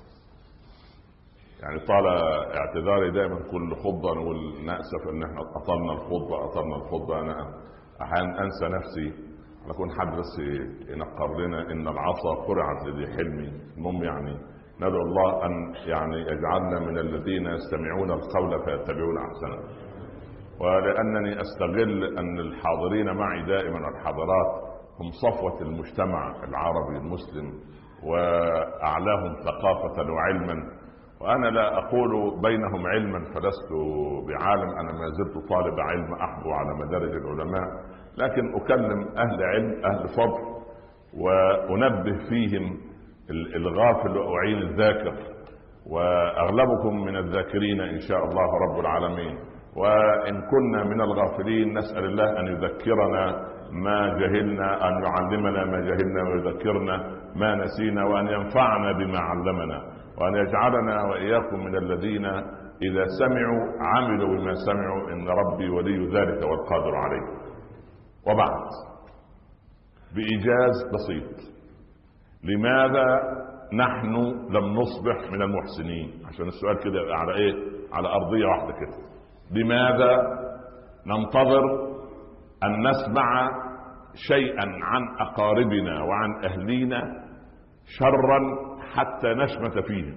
يعني طال اعتذاري دائما كل خطبة نقول نأسف ان احنا اطلنا الخطبة. انا احيانا انسى نفسي، نكون حد بس ينقر لنا ان العصا قرعت لذي حلمي. المهم يعني ندعو الله ان يعني يجعلنا من الذين يستمعون القول فيتبعون احسنه. ولانني استغل ان الحاضرين معي دائما الحاضرات هم صفوة المجتمع العربي المسلم واعلاهم ثقافة وعلما، وأنا لا أقول بينهم علما فلست بعالم، أنا ما زلت طالب علم أحبو على مدارج العلماء، لكن أكلم أهل علم أهل فضل وأنبه فيهم الغافل وأعين الذاكر، وأغلبكم من الذاكرين إن شاء الله رب العالمين. وإن كنا من الغافلين نسأل الله أن يذكرنا ما جهلنا، أن يعلمنا ما جهلنا ويذكرنا ما نسينا، وأن ينفعنا بما علمنا، وأن يجعلنا وإياكم من الذين إذا سمعوا عملوا بما سمعوا، إن ربي ولي ذلك والقادر عليه. وبعد، بإيجاز بسيط، لماذا نحن لم نصبح من المحسنين؟ عشان السؤال كده على ايه؟ على أرضية واحدة كده. لماذا ننتظر أن نسمع شيئا عن أقاربنا وعن أهلينا شرا حتى نشمت فيهم؟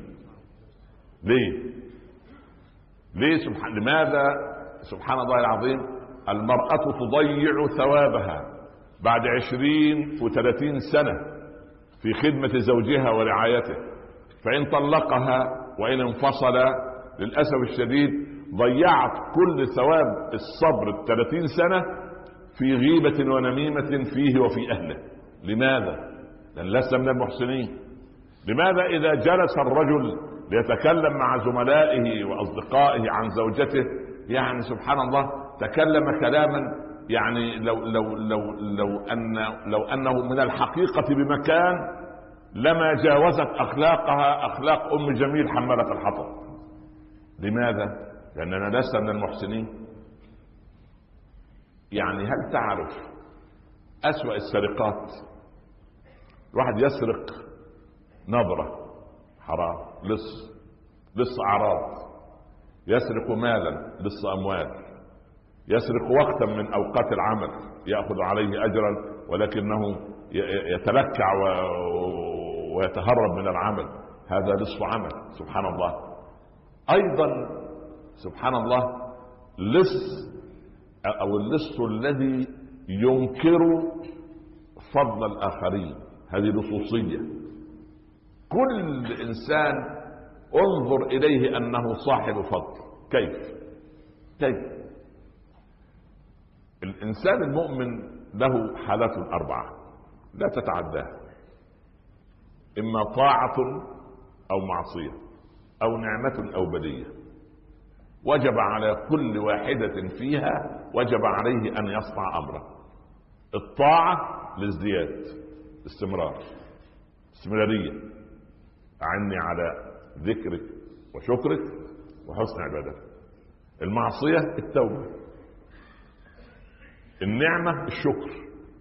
ليه لماذا سبحان الله العظيم المرأة تضيع ثوابها بعد 20 و30 سنة في خدمة زوجها ورعايته، فإن طلقها وإن انفصل للأسف الشديد ضيعت كل ثواب الصبر 30 سنة في غيبة ونميمة فيه وفي أهله. لماذا؟ لأن لست من المحسنين. لماذا إذا جلس الرجل ليتكلم مع زملائه وأصدقائه عن زوجته يعني سبحان الله تكلم كلاما يعني لو أنه من الحقيقة بمكان لما جاوزت أخلاقها أخلاق أم جميل حمالة الحطب. لماذا؟ لأننا لسنا من المحسنين. يعني هل تعرف أسوأ السرقات؟ الواحد يسرق نظرة حرام، لص أعراض، يسرق مالا، لص أموال، يسرق وقتا من أوقات العمل يأخذ عليه أجرا ولكنه يتلكع ويتهرب من العمل، هذا لص عمل. سبحان الله. أيضا سبحان الله لص أو اللص الذي ينكر فضل الآخرين، هذه لصوصية. كل إنسان انظر إليه أنه صاحب فضل. كيف؟ الإنسان المؤمن له حالات 4 لا تتعداها، إما طاعة أو معصية أو نعمة أو بلية، وجب على كل واحدة فيها وجب عليه أن يصنع أمره. الطاعة للازدياد، استمرارية، أعني على ذكرك وشكرك وحسن عبادتك. المعصية التوبة، النعمة الشكر،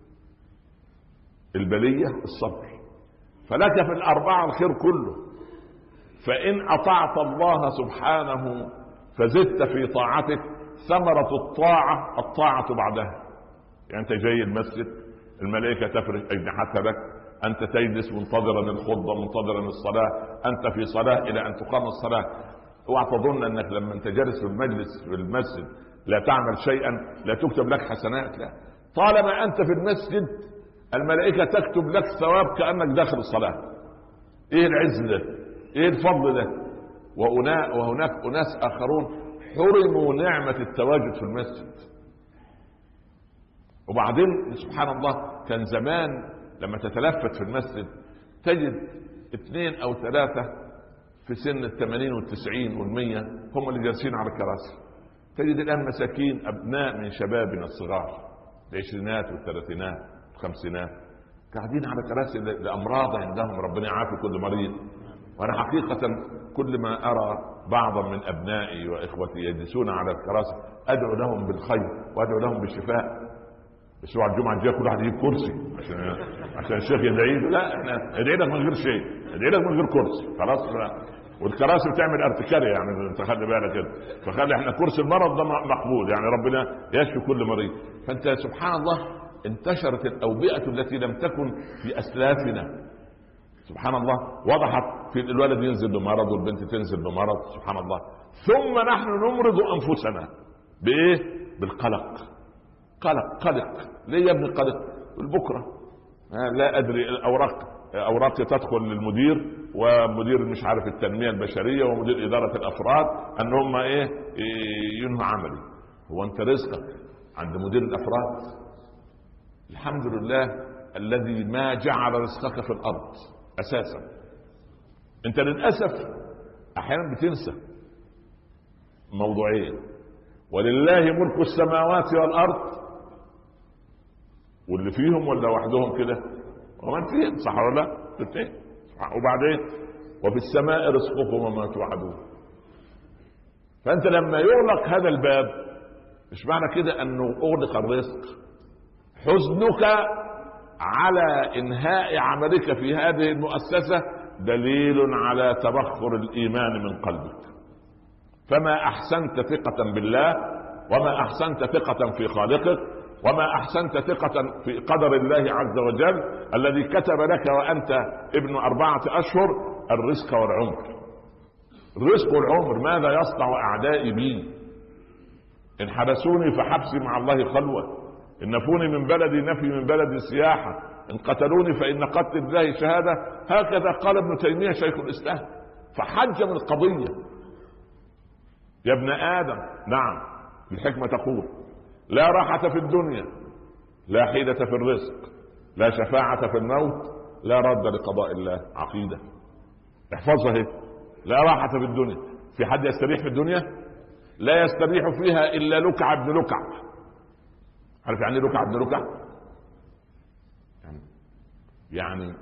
البلية الصبر. فلك في 4 الخير كله. فإن أطعت الله سبحانه فزدت في طاعتك، ثمرة الطاعة بعدها. يعني أنت جاي المسجد الملائكة تفرش أجنحتها لك، أنت تجلس منتظرا الخطبة منتظرا الصلاة، أنت في صلاة إلى أن تقام الصلاة. اوعى تظن أنك لما أنت جالس في المجلس في المسجد لا تعمل شيئا لا تكتب لك حسنات، لا، طالما أنت في المسجد الملائكة تكتب لك ثواب كأنك داخل الصلاة. إيه العز ده؟ إيه الفضل ده؟ وهناك أناس آخرون حرموا نعمة التواجد في المسجد. وبعدين سبحان الله كان زمان لما تتلفت في المسجد تجد 2 أو 3 في سن 80 و90 و100 هم اللي جالسين على الكراسي. تجد الآن مساكين أبناء من شبابنا الصغار العشرينات والثلاثينات والخمسينات قاعدين على كراسي لأمراض عندهم، ربنا يعافي كل مريض. وأنا حقيقة كل ما أرى بعضا من أبنائي وإخوتي يجلسون على الكراسي أدعو لهم بالخير وأدعو لهم بالشفاء. بس بعد الجمعة الجاية كل واحد يجيب كرسي عشان الشيخ يدعي له. لا، احنا ادعي لك من غير شيء، ادعي لك من غير كرسي خلاص. والكراسي بتعمل ارتكارية يعني انت خلي بالك كده، فخلي احنا كرسي المرض ده مقبول، يعني ربنا يشفي كل مريض. فانت سبحان الله انتشرت الأوبئة التي لم تكن في أسلافنا. سبحان الله وضحت في الولد ينزل بمرض والبنت تنزل بمرض. سبحان الله. ثم نحن نمرض أنفسنا بإيه؟ بالقلق. قلق ليه يا ابني قلق؟ بكرة لا أدري أوراق تدخل للمدير ومدير مش عارف التنمية البشرية ومدير إدارة الأفراد أن هم ينهوا عملي. هو أنت رزقك عند مدير الأفراد؟ الحمد لله الذي ما جعل رزقك في الأرض أساسا. أنت للأسف أحيانا بتنسى موضوعين: ولله ملك السماوات والأرض، واللي فيهم ولا وحدهم كده ومن فيهم، صح ولا لا؟ الاثنين. وبعدين وفي السماء رزقكم وما توعدون. فأنت لما يغلق هذا الباب مش معنى كده أنه أغلق الرزق، حزنك على انهاء عملك في هذه المؤسسة دليل على تبخر الايمان من قلبك. فما احسنت ثقة بالله، وما احسنت ثقة في خالقك، وما احسنت ثقة في قدر الله عز وجل الذي كتب لك وانت ابن 4 أشهر الرزق والعمر. الرزق والعمر. ماذا يصنع اعدائي بي؟ ان حبسوني فحبسي مع الله خلوة، ان نفوني من بلدي نفي من بلدي سياحة، ان قتلوني فان قتل الله شهادة. هكذا قال ابن تيمية شيخ الاسلام. فحجم القضية. يا ابن ادم، نعم الحكمة تقول لا راحة في الدنيا، لا حيلة في الرزق، لا شفاعة في الموت، لا رد لقضاء الله. عقيدة احفظها هي. لا راحة في الدنيا. في حد يستريح في الدنيا؟ لا يستريح فيها الا لكع ابن لكع. عارف يعني لكع ابن لكع؟ يعني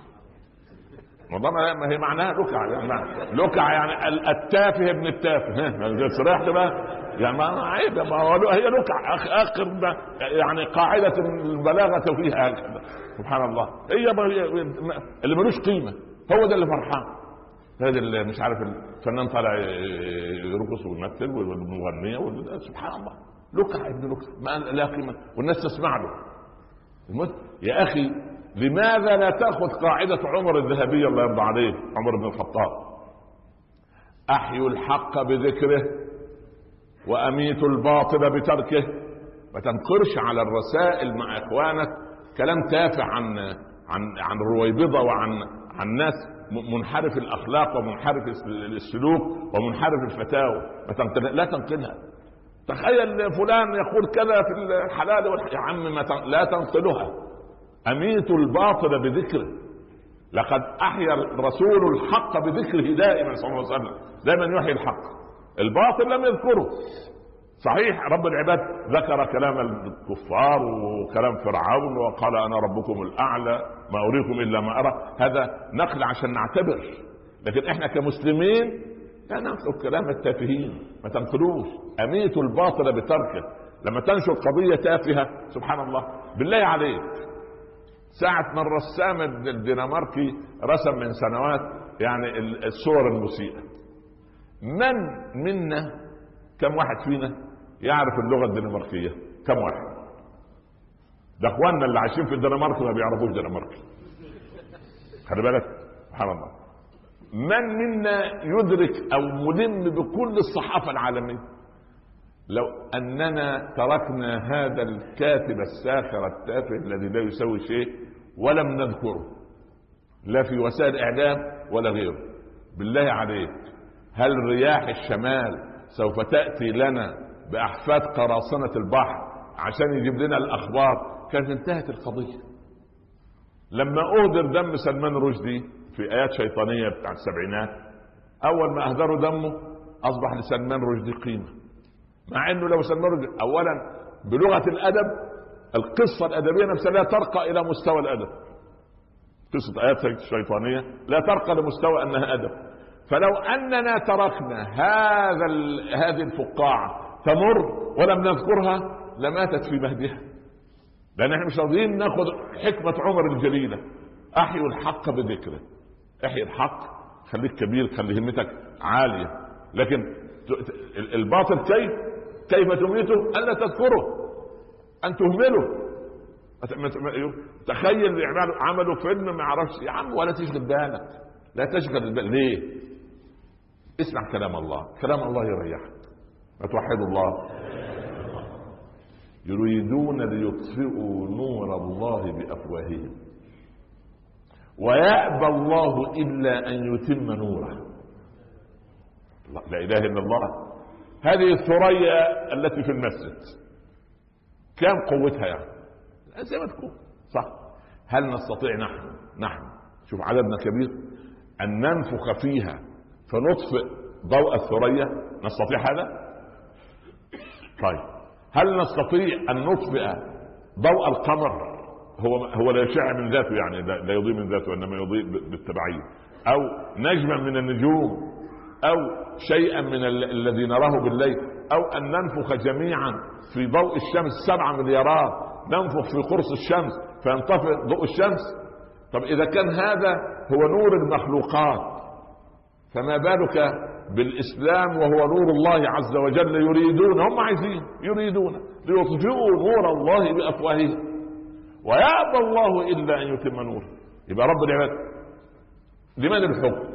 ما هي معناها لكع. يعني لكع يعني التافه ابن التافه. صريحت بقى يعني ما عيب، ما هو هي لكع اخر يعني قاعدة البلاغة فيها هكذا. سبحان الله. هي اللي ملوش قيمة هو ده اللي فرحان. هذا اللي مش عارف الفنان طالع يرقص ويمثل والمغنية سبحان الله. لكع ابن لكع ما لا قيمة والناس تسمع له. يا اخي لماذا لا تأخذ قاعدة عمر الذهبية الله يرضى عليه، عمر بن الخطاب؟ احيوا الحق بذكره واميتوا الباطل بتركه. ما تنقرش على الرسائل مع اخوانك كلام تافه عن رويبضة وعن ناس منحرف الاخلاق ومنحرف السلوك ومنحرف الفتاوى. لا تنقلها. تخيل فلان يقول كذا في الحلال يا عم لا تنقلها. اميتوا الباطل بذكره. لقد احيا الرسول الحق بذكره دائما صلى الله عليه وسلم. دائما يحيي الحق، الباطل لم يذكره. صحيح رب العباد ذكر كلام الكفار وكلام فرعون وقال انا ربكم الاعلى ما اريكم الا ما ارى. هذا نقل عشان نعتبر، لكن احنا كمسلمين لا ننقل كلام التافهين. ما تنقلوش. اميتوا الباطل بتركه. لما تنشر قضية تافهة سبحان الله بالله عليك، ساعة ما الرسام الدنماركي رسم من سنوات يعني الصور المسيئة، من منا كم واحد فينا يعرف اللغة الدنماركية؟ كم واحد؟ ده اخواننا اللي عايشين في الدنمارك ما بيعرفوش دنماركي. خلي بالك سبحان الله. من منا يدرك او ملم بكل الصحافة العالمية؟ لو اننا تركنا هذا الكاتب الساخر التافه الذي لا يسوي شيء ولم نذكره لا في وسائل اعلام ولا غيره، بالله عليك هل رياح الشمال سوف تأتي لنا بأحفاد قراصنة البحر عشان يجيب لنا الأخبار؟ كانت انتهت القضية. لما أهدر دم سلمان رشدي في آيات شيطانية بتاع السبعينات، أول ما أهدروا دمه أصبح لسلمان رشدي قيمة، مع أنه لو سلمان رشدي أولا بلغة الأدب القصة الأدبية نفسها لا ترقى إلى مستوى الأدب. قصة آيات الشيطانية لا ترقى لمستوى أنها أدب. فلو أننا تركنا هذه الفقاعة تمر ولم نذكرها لماتت في مهدها، لأن احنا مش راضيين ناخذ حكمة عمر الجليلة. أحيوا الحق بذكره. احيي الحق، خليك كبير، خلي همتك عالية، لكن الباطل كيف تميته؟ ألا تذكره، أن تهمله. تخيل عملوا فيلم ما يعرفش يا عم ولا تشغل بالك، لا تشغل بالك. ليه؟ اسمع كلام الله، كلام الله يريحك. ما توحدوا الله. يريدون ليطفئوا نور الله بأفواههم ويأبى الله إلا أن يتم نوره. لا إله إلا الله. هذه الثريا التي في المسجد كم قوتها؟ يعني زي ما تكون صح. هل نستطيع نحن شوف عددنا كبير أن ننفخ فيها فنطفئ ضوء الثريا؟ نستطيع هذا؟ طيب هل نستطيع أن نطفئ ضوء القمر؟ هو لا يشع من ذاته، يعني لا يضيء من ذاته، إنما يضيء بالتبعية. أو نجما من النجوم، أو شيئا من الذي نراه بالليل، أو أن ننفخ جميعا في ضوء الشمس 7 مليارات ننفخ في قرص الشمس فينطفئ ضوء الشمس. طب إذا كان هذا هو نور المخلوقات، فما بالك بالإسلام وهو نور الله عز وجل؟ يريدون، هم عايزين يريدون ليطفئوا نور الله بأفواههم ويأبى الله إلا أن يتم نوره. يبقى رب العباد لمن الحكم؟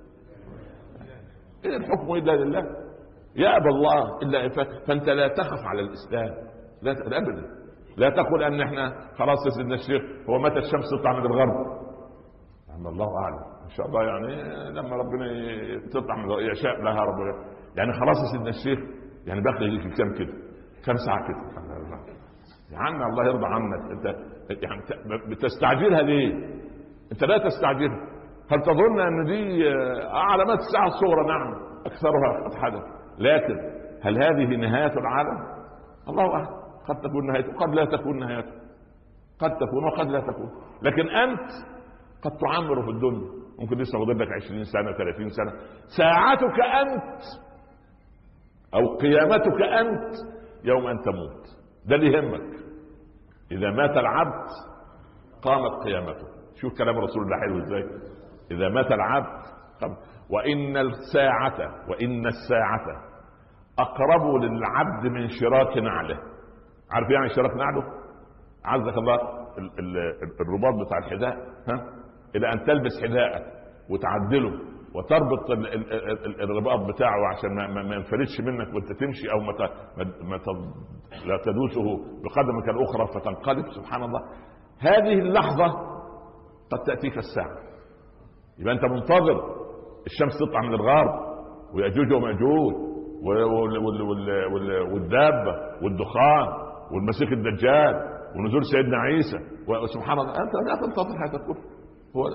إن الحكم إلا لله، يأبى الله إلا أن. فأنت لا تخف على الإسلام، لا أبدا. لا تقول أن احنا خلاص يا سيدنا الشيخ هو متى الشمس تطلع من الغرب؟ أما الله أعلم، إن شاء الله يعني لما ربنا تطلع من يشاء لها ربنا. يعني خلاص يا سيدنا الشيخ يعني باقي لك كم كده، كم ساعة كده يا عم، الله يرضى عنك. انت يعني بتستعجلها ليه؟ انت لا تستعجلها. هل تظن ان دي علامات الساعة الصغرى؟ نعم اكثرها قد حدث، لكن هل هذه نهاية العالم؟ الله اعلم، قد تكون نهايته، قد لا تكون نهايته، قد تكون وقد لا تكون. لكن انت قد تعمر في الدنيا، ممكن لسه فاضل لك 20 سنة 30 سنة. ساعتك انت او قيامتك انت يوم ان تموت، ده اللي يهمك. اذا مات العبد قامت قيامته. شوف كلام رسول الله حلو ازاي. اذا مات العبد وان الساعة اقرب للعبد من شراك نعله. عارف يعني شراك نعله؟ عزك الله الرباط بتاع الحذاء، الى ان تلبس حذاءك وتعدله وتربط الرباط بتاعه عشان ما ينفلتش منك وانت تمشي، او لا تدوسه بقدمك الاخرى فتنقلب. سبحان الله، هذه اللحظة قد تأتيك الساعة. يبقى انت منتظر الشمس تطلع من الغرب ويأجوج ومأجوج والدابة والدخان والمسيح الدجال ونزول سيدنا عيسى وسبحان الله. انت لا تنتظر هذا كله. هو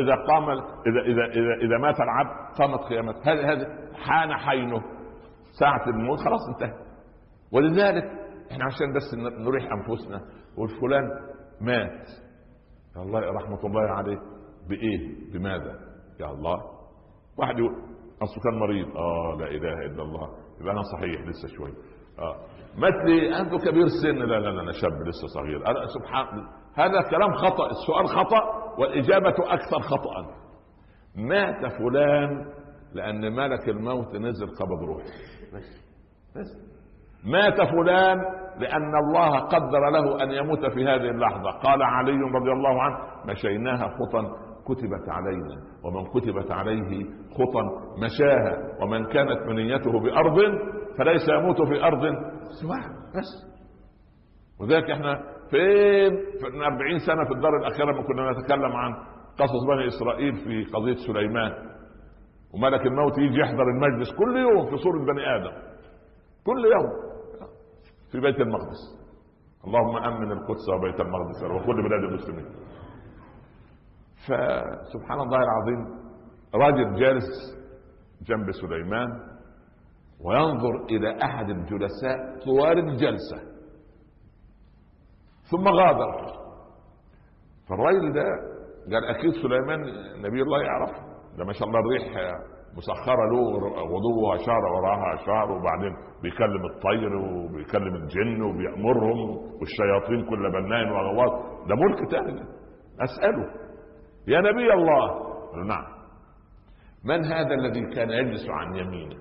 اذا مات العبد قامت قيامته. هذا حان حينه، ساعة الموت خلاص انتهى. ولذلك احنا عشان بس نريح انفسنا والفلان مات، يا الله رحمة الله عليه، بايه؟ بماذا؟ يا الله. واحد يقول اصله كان مريض، لا اله الا الله، يبقى انا صحيح لسه شوي. مات لي انت كبير سن، لا انا شاب لسه صغير. أنا سبحان، هذا كلام خطأ. السؤال خطأ والإجابة أكثر خطأ. مات فلان لأن ملك الموت نزل قبض روحه، بس. مات فلان لأن الله قدر له أن يموت في هذه اللحظة. قال علي رضي الله عنه: مشيناها خطا كتبت علينا، ومن كتبت عليه خطا مشاها، ومن كانت منيته بأرض فليس يموت في أرض سواها، بس. وذلك احنا فين من 40 سنة في الدار الأخيرة ما كنا نتكلم عن قصص بني إسرائيل في قضية سليمان، وملك الموت يجي يحضر المجلس كل يوم في صورة بني آدم، كل يوم في بيت المقدس. اللهم أمن القدس وبيت المقدس وكل بلاد المسلمين. فسبحان الله العظيم، راجل جالس جنب سليمان وينظر إلى أحد الجلساء طوال الجلسة، ثم غادر. فالراجل ده قال اكيد سليمان نبي الله يعرف، ده ما شاء الله الريح مسخره له، غدوها شهر وراها شهر، وبعدين بيكلم الطير وبيكلم الجن وبيأمرهم والشياطين كل بناء وغواص. ده ملك تاني. اسأله: يا نبي الله. قال: نعم. من هذا الذي كان يجلس عن يمينك؟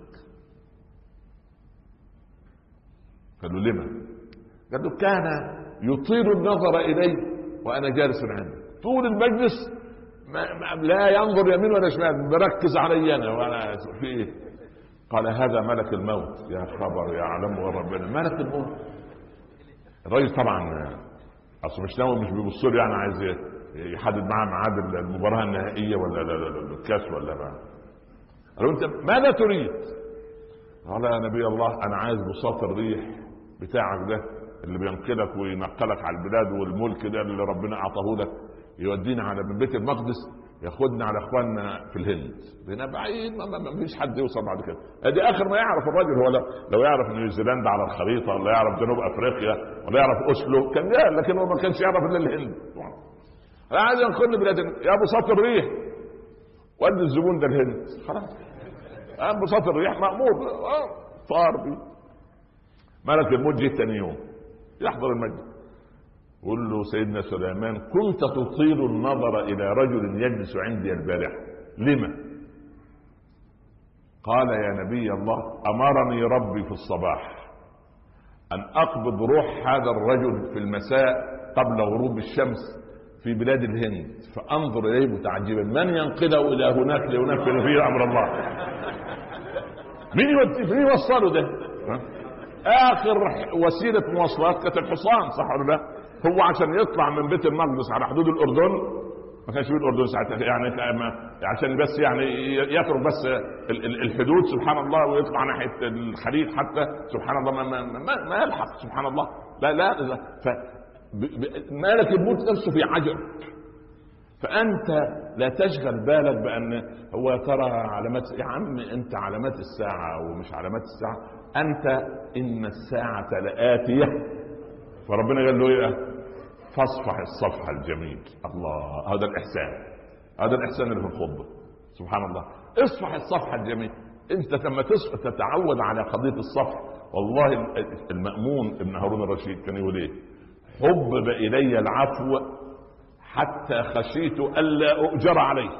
قال له: لما؟ قال له: كان يطيل النظر إلي وأنا جالس عنده طول المجلس، لا ينظر يمين ولا شمال، بركز علي أنا وأنا في إيه. قال: هذا ملك الموت. يا خبر، يا علم ربنا، ملك الموت. الراجل طبعا أصلا مش ناوي، مش بيبص له يعني عايز يحدد معاه ميعاد المباراة النهائية ولا الكاس ولا ما. قال له: أنت ماذا تريد؟ قال: يا نبي الله، أنا عايز بساط الريح بتاعك ده اللي بينقلك وينقلك على البلاد، والملك ده اللي ربنا اعطاه لك يودينا على من بيت المقدس ياخدنا على اخواننا في الهند. هنا بعيد، ما فيش حد يوصل بعد كده. ادي اخر ما يعرف الراجل. هو لو يعرف نيوزيلندا على الخريطه، ولا يعرف جنوب افريقيا، ولا يعرف اوسلو، كان جاء، لكن هو ما كانش يعرف الا الهند. انا عايز ينقلني بلاد يا بساط الريح، ودي الزبون ده الهند. خلاص بساط الريح مأمور، طار بي. ملك الموت جه ثاني يوم يحضر المجلس. قل له سيدنا سليمان كنت تطيل النظر إلى رجل يجلس عندي البارحة، لما؟ قال يا نبي الله أمرني ربي في الصباح أن أقبض روح هذا الرجل في المساء قبل غروب الشمس في بلاد الهند، فأنظر إليه متعجبا من ينقله إلى هناك لينفذ فيه أمر الله. مين يوصله ده؟ آخر وسيلة مواصلات كانت الحصان، صح ولا لا؟ هو عشان يطلع من بيت المقدس على حدود الأردن، ما كانش في الأردن ساعتها يعني، عشان بس يعني يترك بس الحدود سبحان الله ويطلع ناحية الخليج حتى سبحان الله ما يلحق سبحان الله. لا مالك الموت نفسه في عجب. فأنت لا تشغل بالك بأن هو ترى علامات، يا عم أنت علامات الساعة ومش علامات الساعة، أنت إن الساعة لآتية. فربنا قال له إيه؟ فاصفح الصفح الجميل. الله، هذا الإحسان، هذا الإحسان اللي في الخطبة سبحان الله. اصفح الصفح الجميل. أنت لما تتعود على قضية الصفح، والله المأمون ابن هارون الرشيد كان يقول إيه؟ حبب إلي العفو حتى خشيت ألا أؤجر عليه.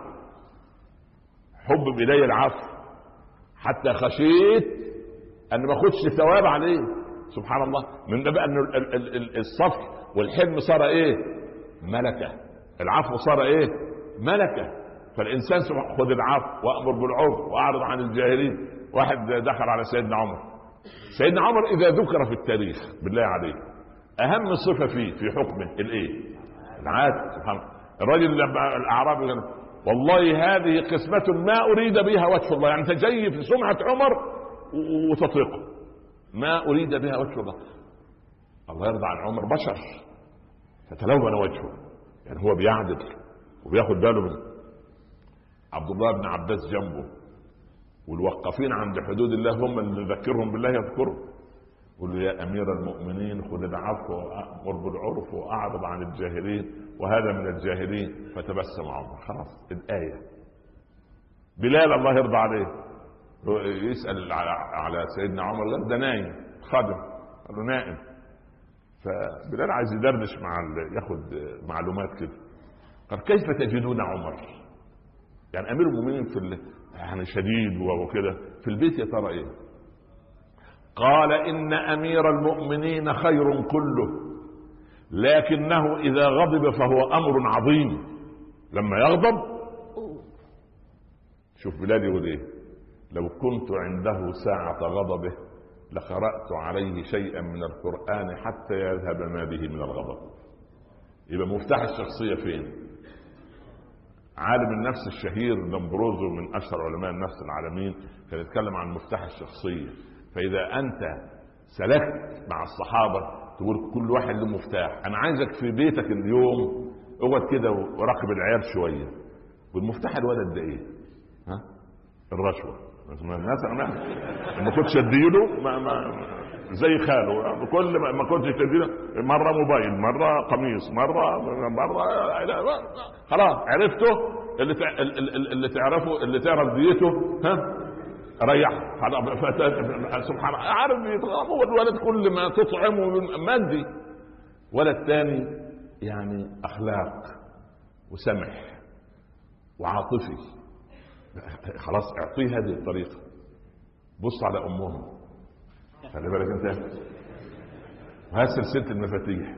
حبب إلي العفو حتى خشيت أن ما أخدش ثواب عليه سبحان الله. من ده بقى أن الصفح والحلم صار إيه؟ ملكة. العفو صار إيه؟ ملكة. فالإنسان خذ العفو وأمر بالعرف وأعرض عن الجاهلين. واحد دخل على سيدنا عمر. سيدنا عمر إذا ذكر في التاريخ بالله عليه أهم صفة فيه في حكمه الإيه؟ العادل سبحان الله. الرجل الأعرابي قال والله هذه قسمة ما أريد بها وجه الله. يعني تجي في سمعة عمر وتطلقه، ما أريد بها وجه الله. الله يرضى عن عمر، بشر فتلون وجهه، يعني هو بيعدل وبياخد باله من عبد الله بن عباس جنبه، والوقفين عند حدود الله هم اللي يذكرهم بالله يذكرهم. قل له يا أمير المؤمنين خذ العفو وأمر بالعرف وأعرض عن الجاهلين وهذا من الجاهلين. فتبسم عمر. خلاص الآية. بلال الله يرضى عليه يسأل على سيدنا عمر، لا ده نايم خادم، قال له نائم. فبلال عايز يدردش ياخد معلومات كده. قال كيف تجدون عمر؟ يعني أمير المؤمنين يعني شديد وكده، في البيت يا ترى إيه؟ قال إن أمير المؤمنين خير كله، لكنه إذا غضب فهو أمر عظيم. لما يغضب شوف بلال يقول إيه؟ لو كنت عنده ساعة غضبه لقرأت عليه شيئا من القرآن حتى يذهب ما به من الغضب. يبقى مفتاح الشخصية فين؟ عالم النفس الشهير دمبروزو من أشهر علماء النفس العالمين كان يتكلم عن مفتاح الشخصية. فإذا أنت سلكت مع الصحابة تقول كل واحد له مفتاح. أنا عايزك في بيتك اليوم اقعد كده وراقب العيال شوية. والمفتاح الولد ده إيه؟ ها؟ الرشوة. الناس ما كنتش اديله زي خاله، كل ما كنتش تديله مرة موبايل، مرة قميص، مرة خلاص عرفته اللي تعرفه اللي تعرف ديته ها ريح. سبحان الله عارف هو الولد كل ما تطعمه مادي. ولد تاني يعني اخلاق وسمح وعاطفي، خلاص اعطيه هذه الطريقة. بص على امهم، خلي بالك انت، وهي سلسلة المفاتيح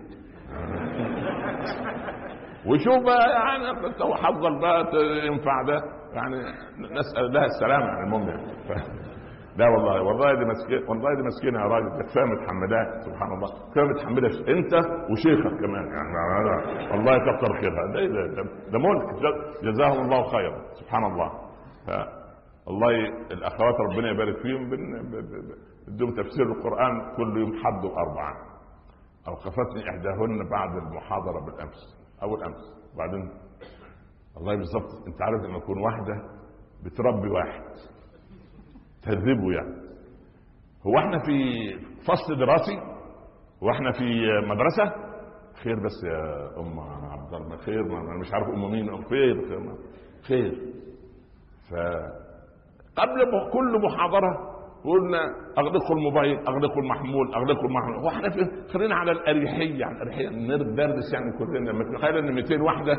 وشوف بقى يعني لو حضر بقى ينفع ده يعني نسأل لها السلامة عن المهم يعني. لا والله دي مسكينة، والله دي مسكينة يا راجل، كفاية متحملات سبحان الله، كفاية متحملة انت وشيخك كمان يعني والله كتر خيرها. ده ملك، جزاهم الله خيرا سبحان الله. الله الاخوات ربنا يبارك فيهم بدهم تفسير القرآن كل يوم حد واربعة. اوقفتني احداهن بعد المحاضرة بالامس اول امس. بعدين الله بالظبط انت عارف لما يكون واحدة بتربي واحد تهذبه، يعني هو احنا في فصل دراسي واحنا في مدرسة خير بس يا ام عبد الله خير، انا مش عارف ام مين، خير. فقبل كل محاضرة قلنا اغلقوا الموبايل، اغلقوا المحمول، اغلقوا المحمول. واحنا خلينا على الاريحيه، على الاريحيه ندردش يعني كلنا. تخيل ان 200 واحده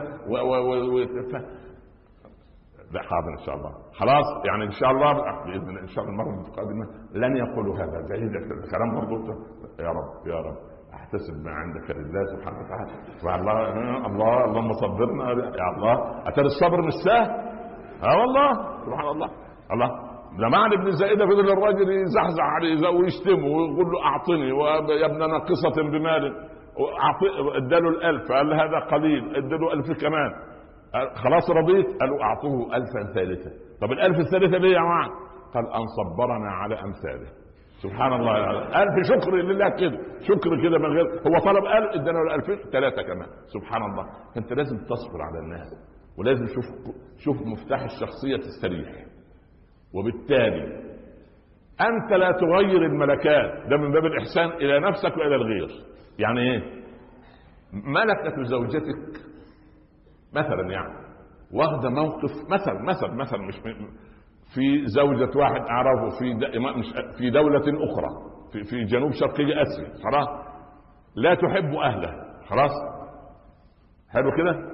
لا حاضر ان شاء الله، خلاص يعني ان شاء الله باذن الله ان شاء الله المره القادمه لن يقولوا هذا. بعيد الكلام برضه. يا رب يا رب احتسب ما عندك لله سبحانه وتعالى. الله اللهم صبرنا يا الله. اتى الصبر مش سهل. والله سبحان الله. الله لمعن بن زائدة فضل الراجل يزحزح عليه ويشتمه ويقول له اعطني ويا ابن ناقصة بمال، اداله 1000 قال هذا قليل، اداله 1000 كمان. خلاص رضيت؟ قالوا اعطوه 1000 ثالثة. طب 1000 الثالثة ليه يا معن؟ قال ان صبرنا على امثاله. سبحان الله. 1000 شكر لله كده، شكر كده من غير هو طلب 1000 ادانا له 2000 ثلاثة كمان. سبحان الله. فانت لازم تصبر على الناس، ولازم شوف مفتاح الشخصية تستريح. وبالتالي انت لا تغير الملكات، ده من باب الاحسان الى نفسك والى الغير. يعني ايه؟ ملكة زوجتك مثلا يعني واخده موقف مثلا مش في زوجة واحد اعرفه في دولة اخرى في جنوب شرقي اسيا، خلاص لا تحب اهله، خلاص حلو كده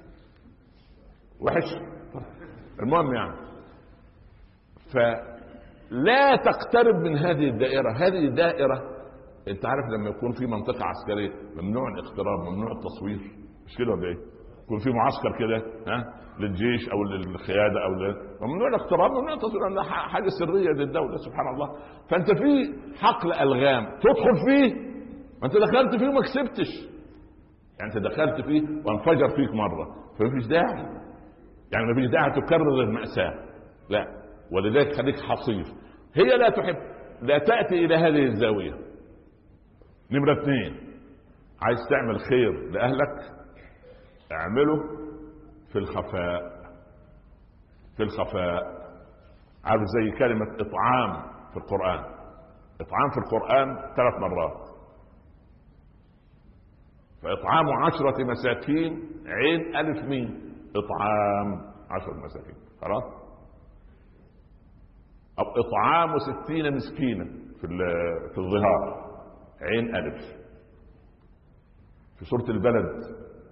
وحش. المهم يعني فلا تقترب من هذه الدائرة. هذه الدائرة انت عارف لما يكون في منطقة عسكرية ممنوع الاقتراب، ممنوع التصوير، مش كده ولا ايه؟ يكون في معسكر كده للجيش او للقيادة او ممنوع الاقتراب، ممنوع التصوير، لأنها حاجة سرية للدولة. سبحان الله. فانت في حقل الغام تدخل فيه، ما انت دخلت فيه وما كسبتش، يعني انت دخلت فيه وانفجر فيك مرة، فمفيش داعي، يعني مفيش داعي تكرر المأساة، لا. ولذلك خليك حصيف. هي لا تحب، لا تأتي إلى هذه الزاوية. نمرة 2، عايز تعمل خير لأهلك اعمله في الخفاء. في الخفاء. عارف زي كلمة إطعام في القرآن. إطعام في القرآن 3 مرات. فإطعام 10 مساكين عين ألف ميم. إطعام 10 مساكين، خلاص. أو إطعام 60 مسكينا في الظهار عين ألف. في سورة البلد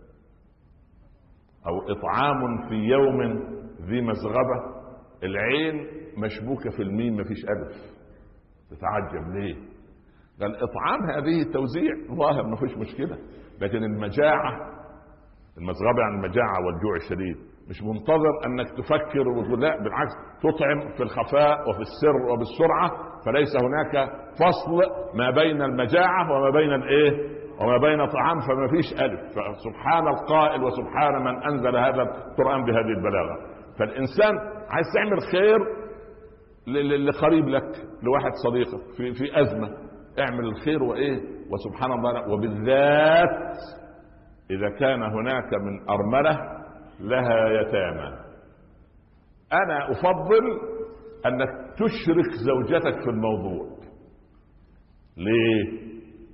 أو إطعام في يوم ذي مسغبة، العين مشبوكة في الميم مفيش ألف. تتعجب ليه؟ قال إطعام هذه توزيع ظاهر مفيش مشكلة، لكن المجاعة، المسغبة يعني المجاعة والجوع الشديد، مش منتظر انك تفكر وتقول لا، بالعكس تطعم في الخفاء وفي السر وبالسرعة. فليس هناك فصل ما بين المجاعة وما بين وما بين طعام، فما فيش ألف. فسبحان القائل وسبحان من أنزل هذا القرآن بهذه البلاغة. فالإنسان عايز تعمل خير لقريب لك، لواحد صديقك في أزمة، اعمل الخير وسبحان الله. وبالذات إذا كان هناك من أرملة لها يتامى، أنا أفضل أنك تشرك زوجتك في الموضوع. ليه؟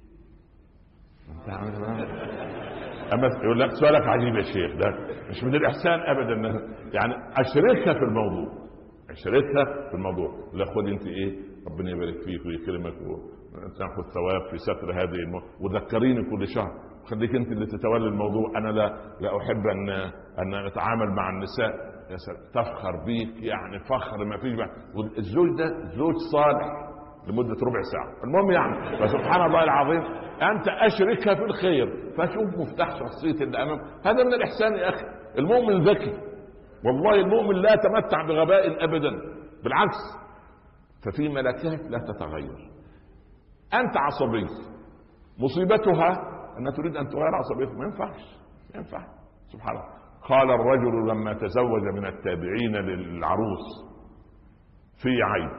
أما يقول لك سؤالك عجيب يا شيخ، ده مش من الإحسان أبدا. يعني أشركها في الموضوع، أشركها في الموضوع. لا خد أنت ربنا يبارك فيك ويكرمك وتاخذ ثواب في ستر هذه وذكريني كل شهر. خليك انت اللي تتولى الموضوع. انا لا احب ان اتعامل مع النساء. يا سلام، تفخر بيك يعني فخر ما فيش. والزوج ده زوج صالح لمده ربع ساعه. المهم يعني فسبحان الله العظيم، انت اشركها في الخير. فشوف مفتاح شخصيه اللي امام. هذا من الاحسان يا اخي. المؤمن ذكي والله، المؤمن لا يتمتع بغباء ابدا، بالعكس. ففي ملكات لا تتغير. انت عصبي، مصيبتها أنها تريد أن تغير عصبيتك. ما ينفع. سبحان الله. قال الرجل لما تزوج من التابعين للعروس في عيب،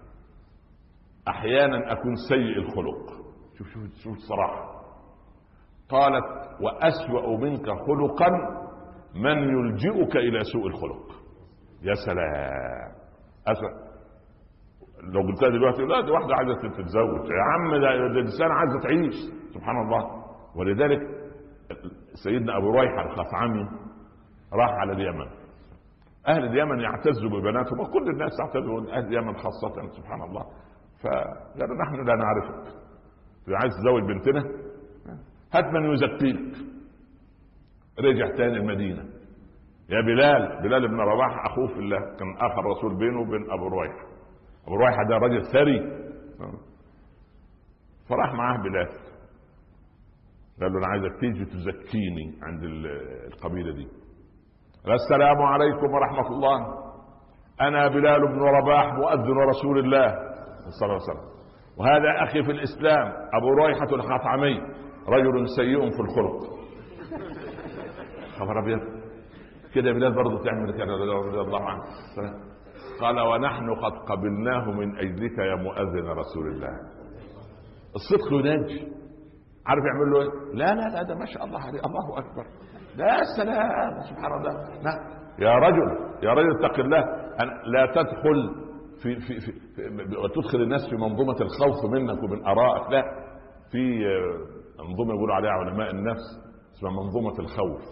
أحيانا أكون سيء الخلق. شوف الصراحة. قالت وأسوأ منك خلقا من يلجئك إلى سوء الخلق. يا سلام. أسوأ. لو قلتها دلوقتي لا، دي واحدة عايزة تتزوج يا عم، ده الإنسان عايزة تعيش. سبحان الله. ولذلك سيدنا أبو ريحة الخثعمي راح على اليمن. أهل اليمن يعتزوا ببناتهم، وكل الناس يعتزوا، أهل اليمن خاصة. سبحان الله. فقالوا نحن لا نعرفك، عايز تزوج بنتنا هات من يزكيك. رجع تاني المدينة، يا بلال بن رباح اخوه في الله، كان اخر الرسول بينه وبين ابو رويحه. ابو رويحه ده راجل ثري، فراح معاه بلال قال له انا عايزك تيجي تزكيني عند القبيله دي. السلام عليكم ورحمه الله، انا بلال بن رباح مؤذن رسول الله صلى الله عليه وسلم، وهذا اخي في الاسلام ابو رويحه الخطعمي رجل سيء في الخلق. خبر ابيض كده بلال برضه تعمل كده رضي الله عنه. قال ونحن قد قبلناه من اجلك يا مؤذن رسول الله. الصدق ينجي. عارف يعمل له ايه؟ لا ده ما شاء الله عليه، الله اكبر، لا سلام سبحان الله. لا يا رجل اتق الله، لا تدخل في وتدخل الناس في منظومه الخوف منك ومن ارائك. لا، في منظومه يقولوا عليها علماء النفس اسمها منظومه الخوف.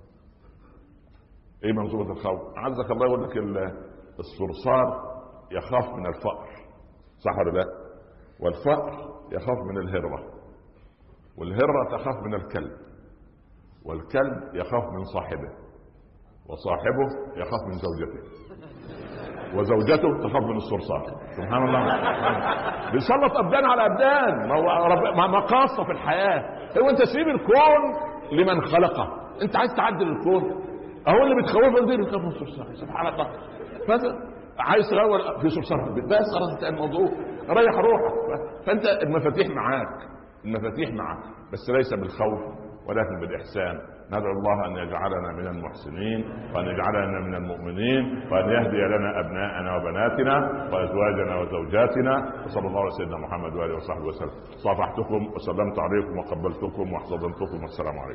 ايه منظومه الخوف؟ عزك الله يقول لك الصرصار يخاف من الفأر، صح ولا لا؟ والفأر يخاف من الهرة، والهرة تخاف من الكلب، والكلب يخاف من صاحبه، وصاحبه يخاف من زوجته، وزوجته تخاف من الصرصار. سبحان الله. بيسلط ابدان على ابدان. ما قاصه في الحياه. هو انت سيب الكون لمن خلقه. انت عايز تعدل الكون، اهو اللي بتخوفك دي بتخاف من الصرصار. سبحان الله. عايز تغير في صرصار في البيت بس خلاص انتهى الموضوع، ريح روحك. فانت المفاتيح معك بس ليس بالخوف ولكن بالإحسان. ندعو الله أن يجعلنا من المحسنين، وأن يجعلنا من المؤمنين، وأن يهدي لنا أبناءنا وبناتنا وأزواجنا وزوجاتنا. وصلى الله على سيدنا محمد وآله وصحبه وسلم. صافحتكم وسلمت عليكم وقبلتكم واحتضنتكم، والسلام عليكم.